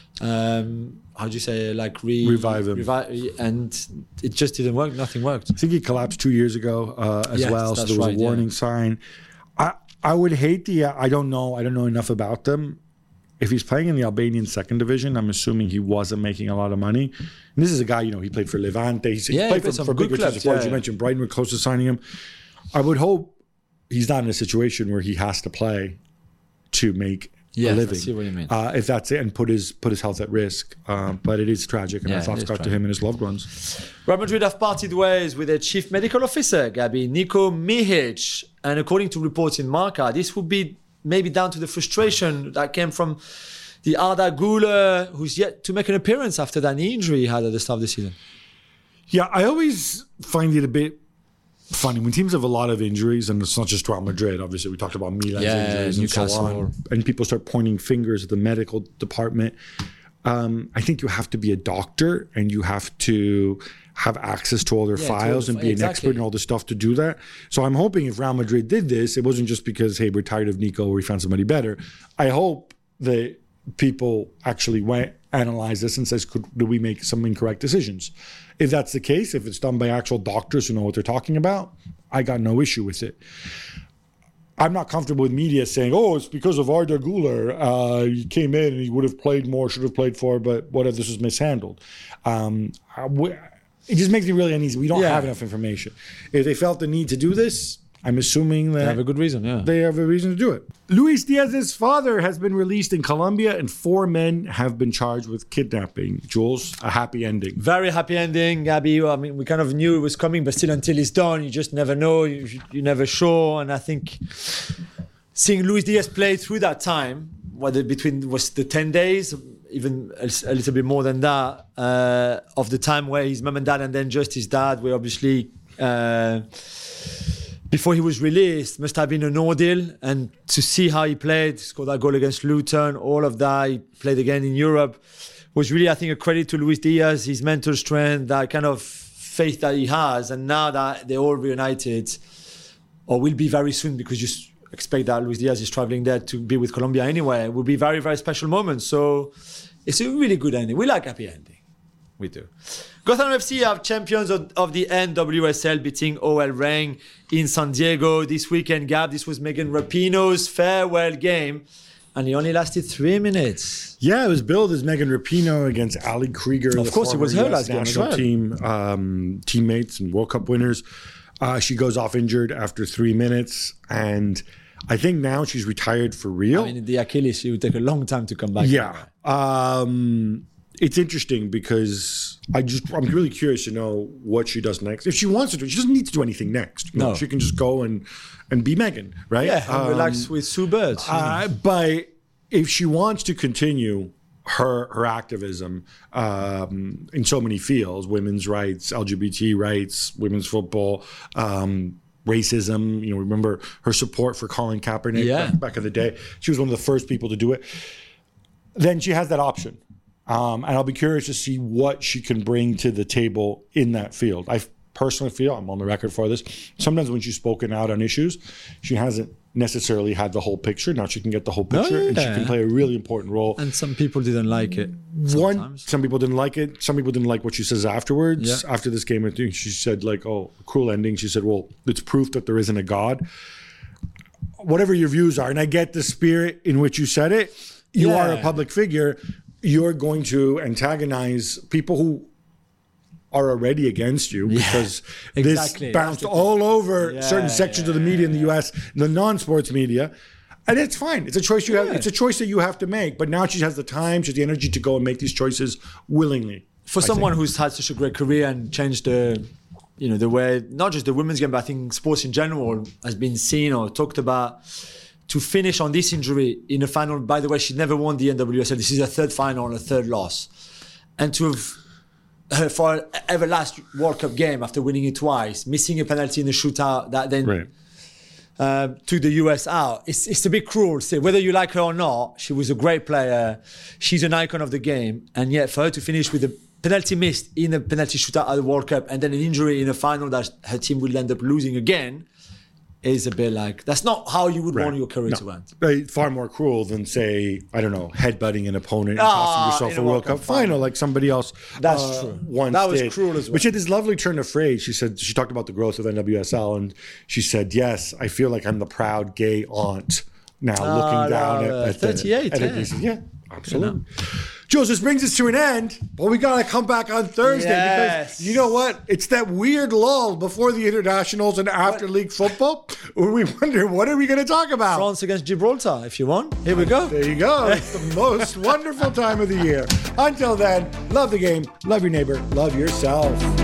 um, how do you say, like re- revive him, revive, and it just didn't work. Nothing worked. I think he collapsed two years ago uh, as yes, well, so there was right, a warning yeah. sign. I I would hate the. Uh, I don't know. I don't know enough about them. If he's playing in the Albanian second division, I'm assuming he wasn't making a lot of money. And this is a guy, you know, he played for Levante. He's yeah, played he for, played for bigger clubs, teams. As yeah. you mentioned, Brighton were close to signing him. I would hope he's not in a situation where he has to play to make yeah, a living. I see what you mean. Uh, if that's it, and put his put his health at risk. Um, but it is tragic, and yeah, our thoughts go out to him and his loved ones. Real Madrid have parted ways with their chief medical officer, Gabi, Niko Mihic. And according to reports in Marca, this would be maybe down to the frustration that came from the Arda Güler, who's yet to make an appearance after that knee injury he had at the start of the season. Yeah, I always find it a bit funny when teams have a lot of injuries, and it's not just Real Madrid. Obviously, we talked about Milan's Yeah, injuries and so Newcastle. on, and people start pointing fingers at the medical department. Um, I think you have to be a doctor, and you have to have access to all their Yeah, to all files the and fi- be an exactly. expert in all the stuff to do that. So I'm hoping if Real Madrid did this, it wasn't just because, hey, we're tired of Nico or we found somebody better. I hope that people actually went, analyze this and says, could do we make some incorrect decisions? If that's the case, if it's done by actual doctors who know what they're talking about, I got no issue with it. I'm not comfortable with media saying, oh, it's because of Arda Güler. Uh, he came in and he would have played more, should have played for, but what if this was mishandled? Um, I w- it just makes me really uneasy. We don't Yeah. have enough information. If they felt the need to do this, I'm assuming that They have a good reason, yeah. they have a reason to do it. Luis Diaz's father has been released in Colombia, and four men have been charged with kidnapping. Jules, a happy ending. Very happy ending, Gabby. I mean, we kind of knew it was coming, but still, until it's done, you just never know. You, you never sure. And I think seeing Luis Diaz play through that time, whether between was the ten days, even a, a little bit more than that, uh, of the time where his mum and dad, and then just his dad, were obviously. Uh, Before he was released, must have been an ordeal. And to see how he played, scored that goal against Luton, all of that, he played again in Europe, was really, I think, a credit to Luis Diaz, his mental strength, that kind of faith that he has. And now that they're all reunited, or will be very soon, because you expect that Luis Diaz is traveling there to be with Colombia anyway, it will be very, very special moment. So it's a really good ending. We like happy ending. We do. Gotham F C are champions of, of the N W S L, beating O L Reign in San Diego this weekend. Gab, this was Megan Rapinoe's farewell game, and it only lasted three minutes. Yeah, it was billed as Megan Rapinoe against Ali Krieger. Of the course, it was former her U S last game as national well. team um, teammates and World Cup winners. Uh, she goes off injured after three minutes, and I think now she's retired for real. I mean, the Achilles, it would take a long time to come back. Yeah. Um, it's interesting because I just I'm really curious to know what she does next. If she wants to do it, she doesn't need to do anything next. You know, No. she can just go and and be Megan, right? Yeah, and Um, relax with Sue Bird. uh, but if she wants to continue her her activism um, in so many fields, women's rights, L G B T rights, women's football, um, racism, you know, remember her support for Colin Kaepernick Yeah. back, back in the day. She was one of the first people to do it. Then she has that option. Um, and I'll be curious to see what she can bring to the table in that field. I personally feel, I'm on the record for this, sometimes when she's spoken out on issues, she hasn't necessarily had the whole picture. Now she can get the whole picture, and she yeah. can play a really important role. And some people didn't like it. One, sometimes. some people didn't like it. Some people didn't like what she says afterwards. Yeah. After this game, I think she said, like, oh, cruel ending. She said, well, it's proof that there isn't a God. Whatever your views are, and I get the spirit in which you said it, you Yeah. are a public figure. You're going to antagonize people who are already against you because exactly. this bounced That's the all over Yeah, certain sections of the media in the U S, the non-sports media. And it's fine. It's a choice you have. Yeah. It's a choice that you have to make. But now she has the time, she has the energy to go and make these choices willingly. For I someone think. who's had such a great career and changed the, you know, the way, not just the women's game, but I think sports in general has been seen or talked about, to finish on this injury in a final. By the way, she never won the N W S L. This is her third final, a third loss. And to have, her for her ever last World Cup game after winning it twice, missing a penalty in the shootout that then Right. uh, took the U S out. It's, it's a bit cruel. So whether you like her or not, she was a great player. She's an icon of the game. And yet for her to finish with a penalty missed in a penalty shootout at the World Cup and then an injury in a final that her team will end up losing again is a bit like, that's not how you would Right. want your career No. to end. Right, far more cruel than, say, I don't know, headbutting an opponent and Ah, costing yourself in a a World World Cup Cup final, final. like somebody else. That's uh, true. Once That was did. cruel as well. But she had this lovely turn of phrase. She said she talked about the growth of N W S L, and she said, "Yes, I feel like I'm the proud gay aunt now, Ah, looking down no, at, at the- thirty-eight, at yeah. it." Yeah, absolutely. Jules, this brings us to an end, but we gotta come back on Thursday Yes. because you know what? It's that weird lull before the internationals and after league football where we wonder what are we going to talk about. France against Gibraltar, if you want. Here we go. There you go. It's the most wonderful time of the year. Until then, love the game, love your neighbor, love yourself.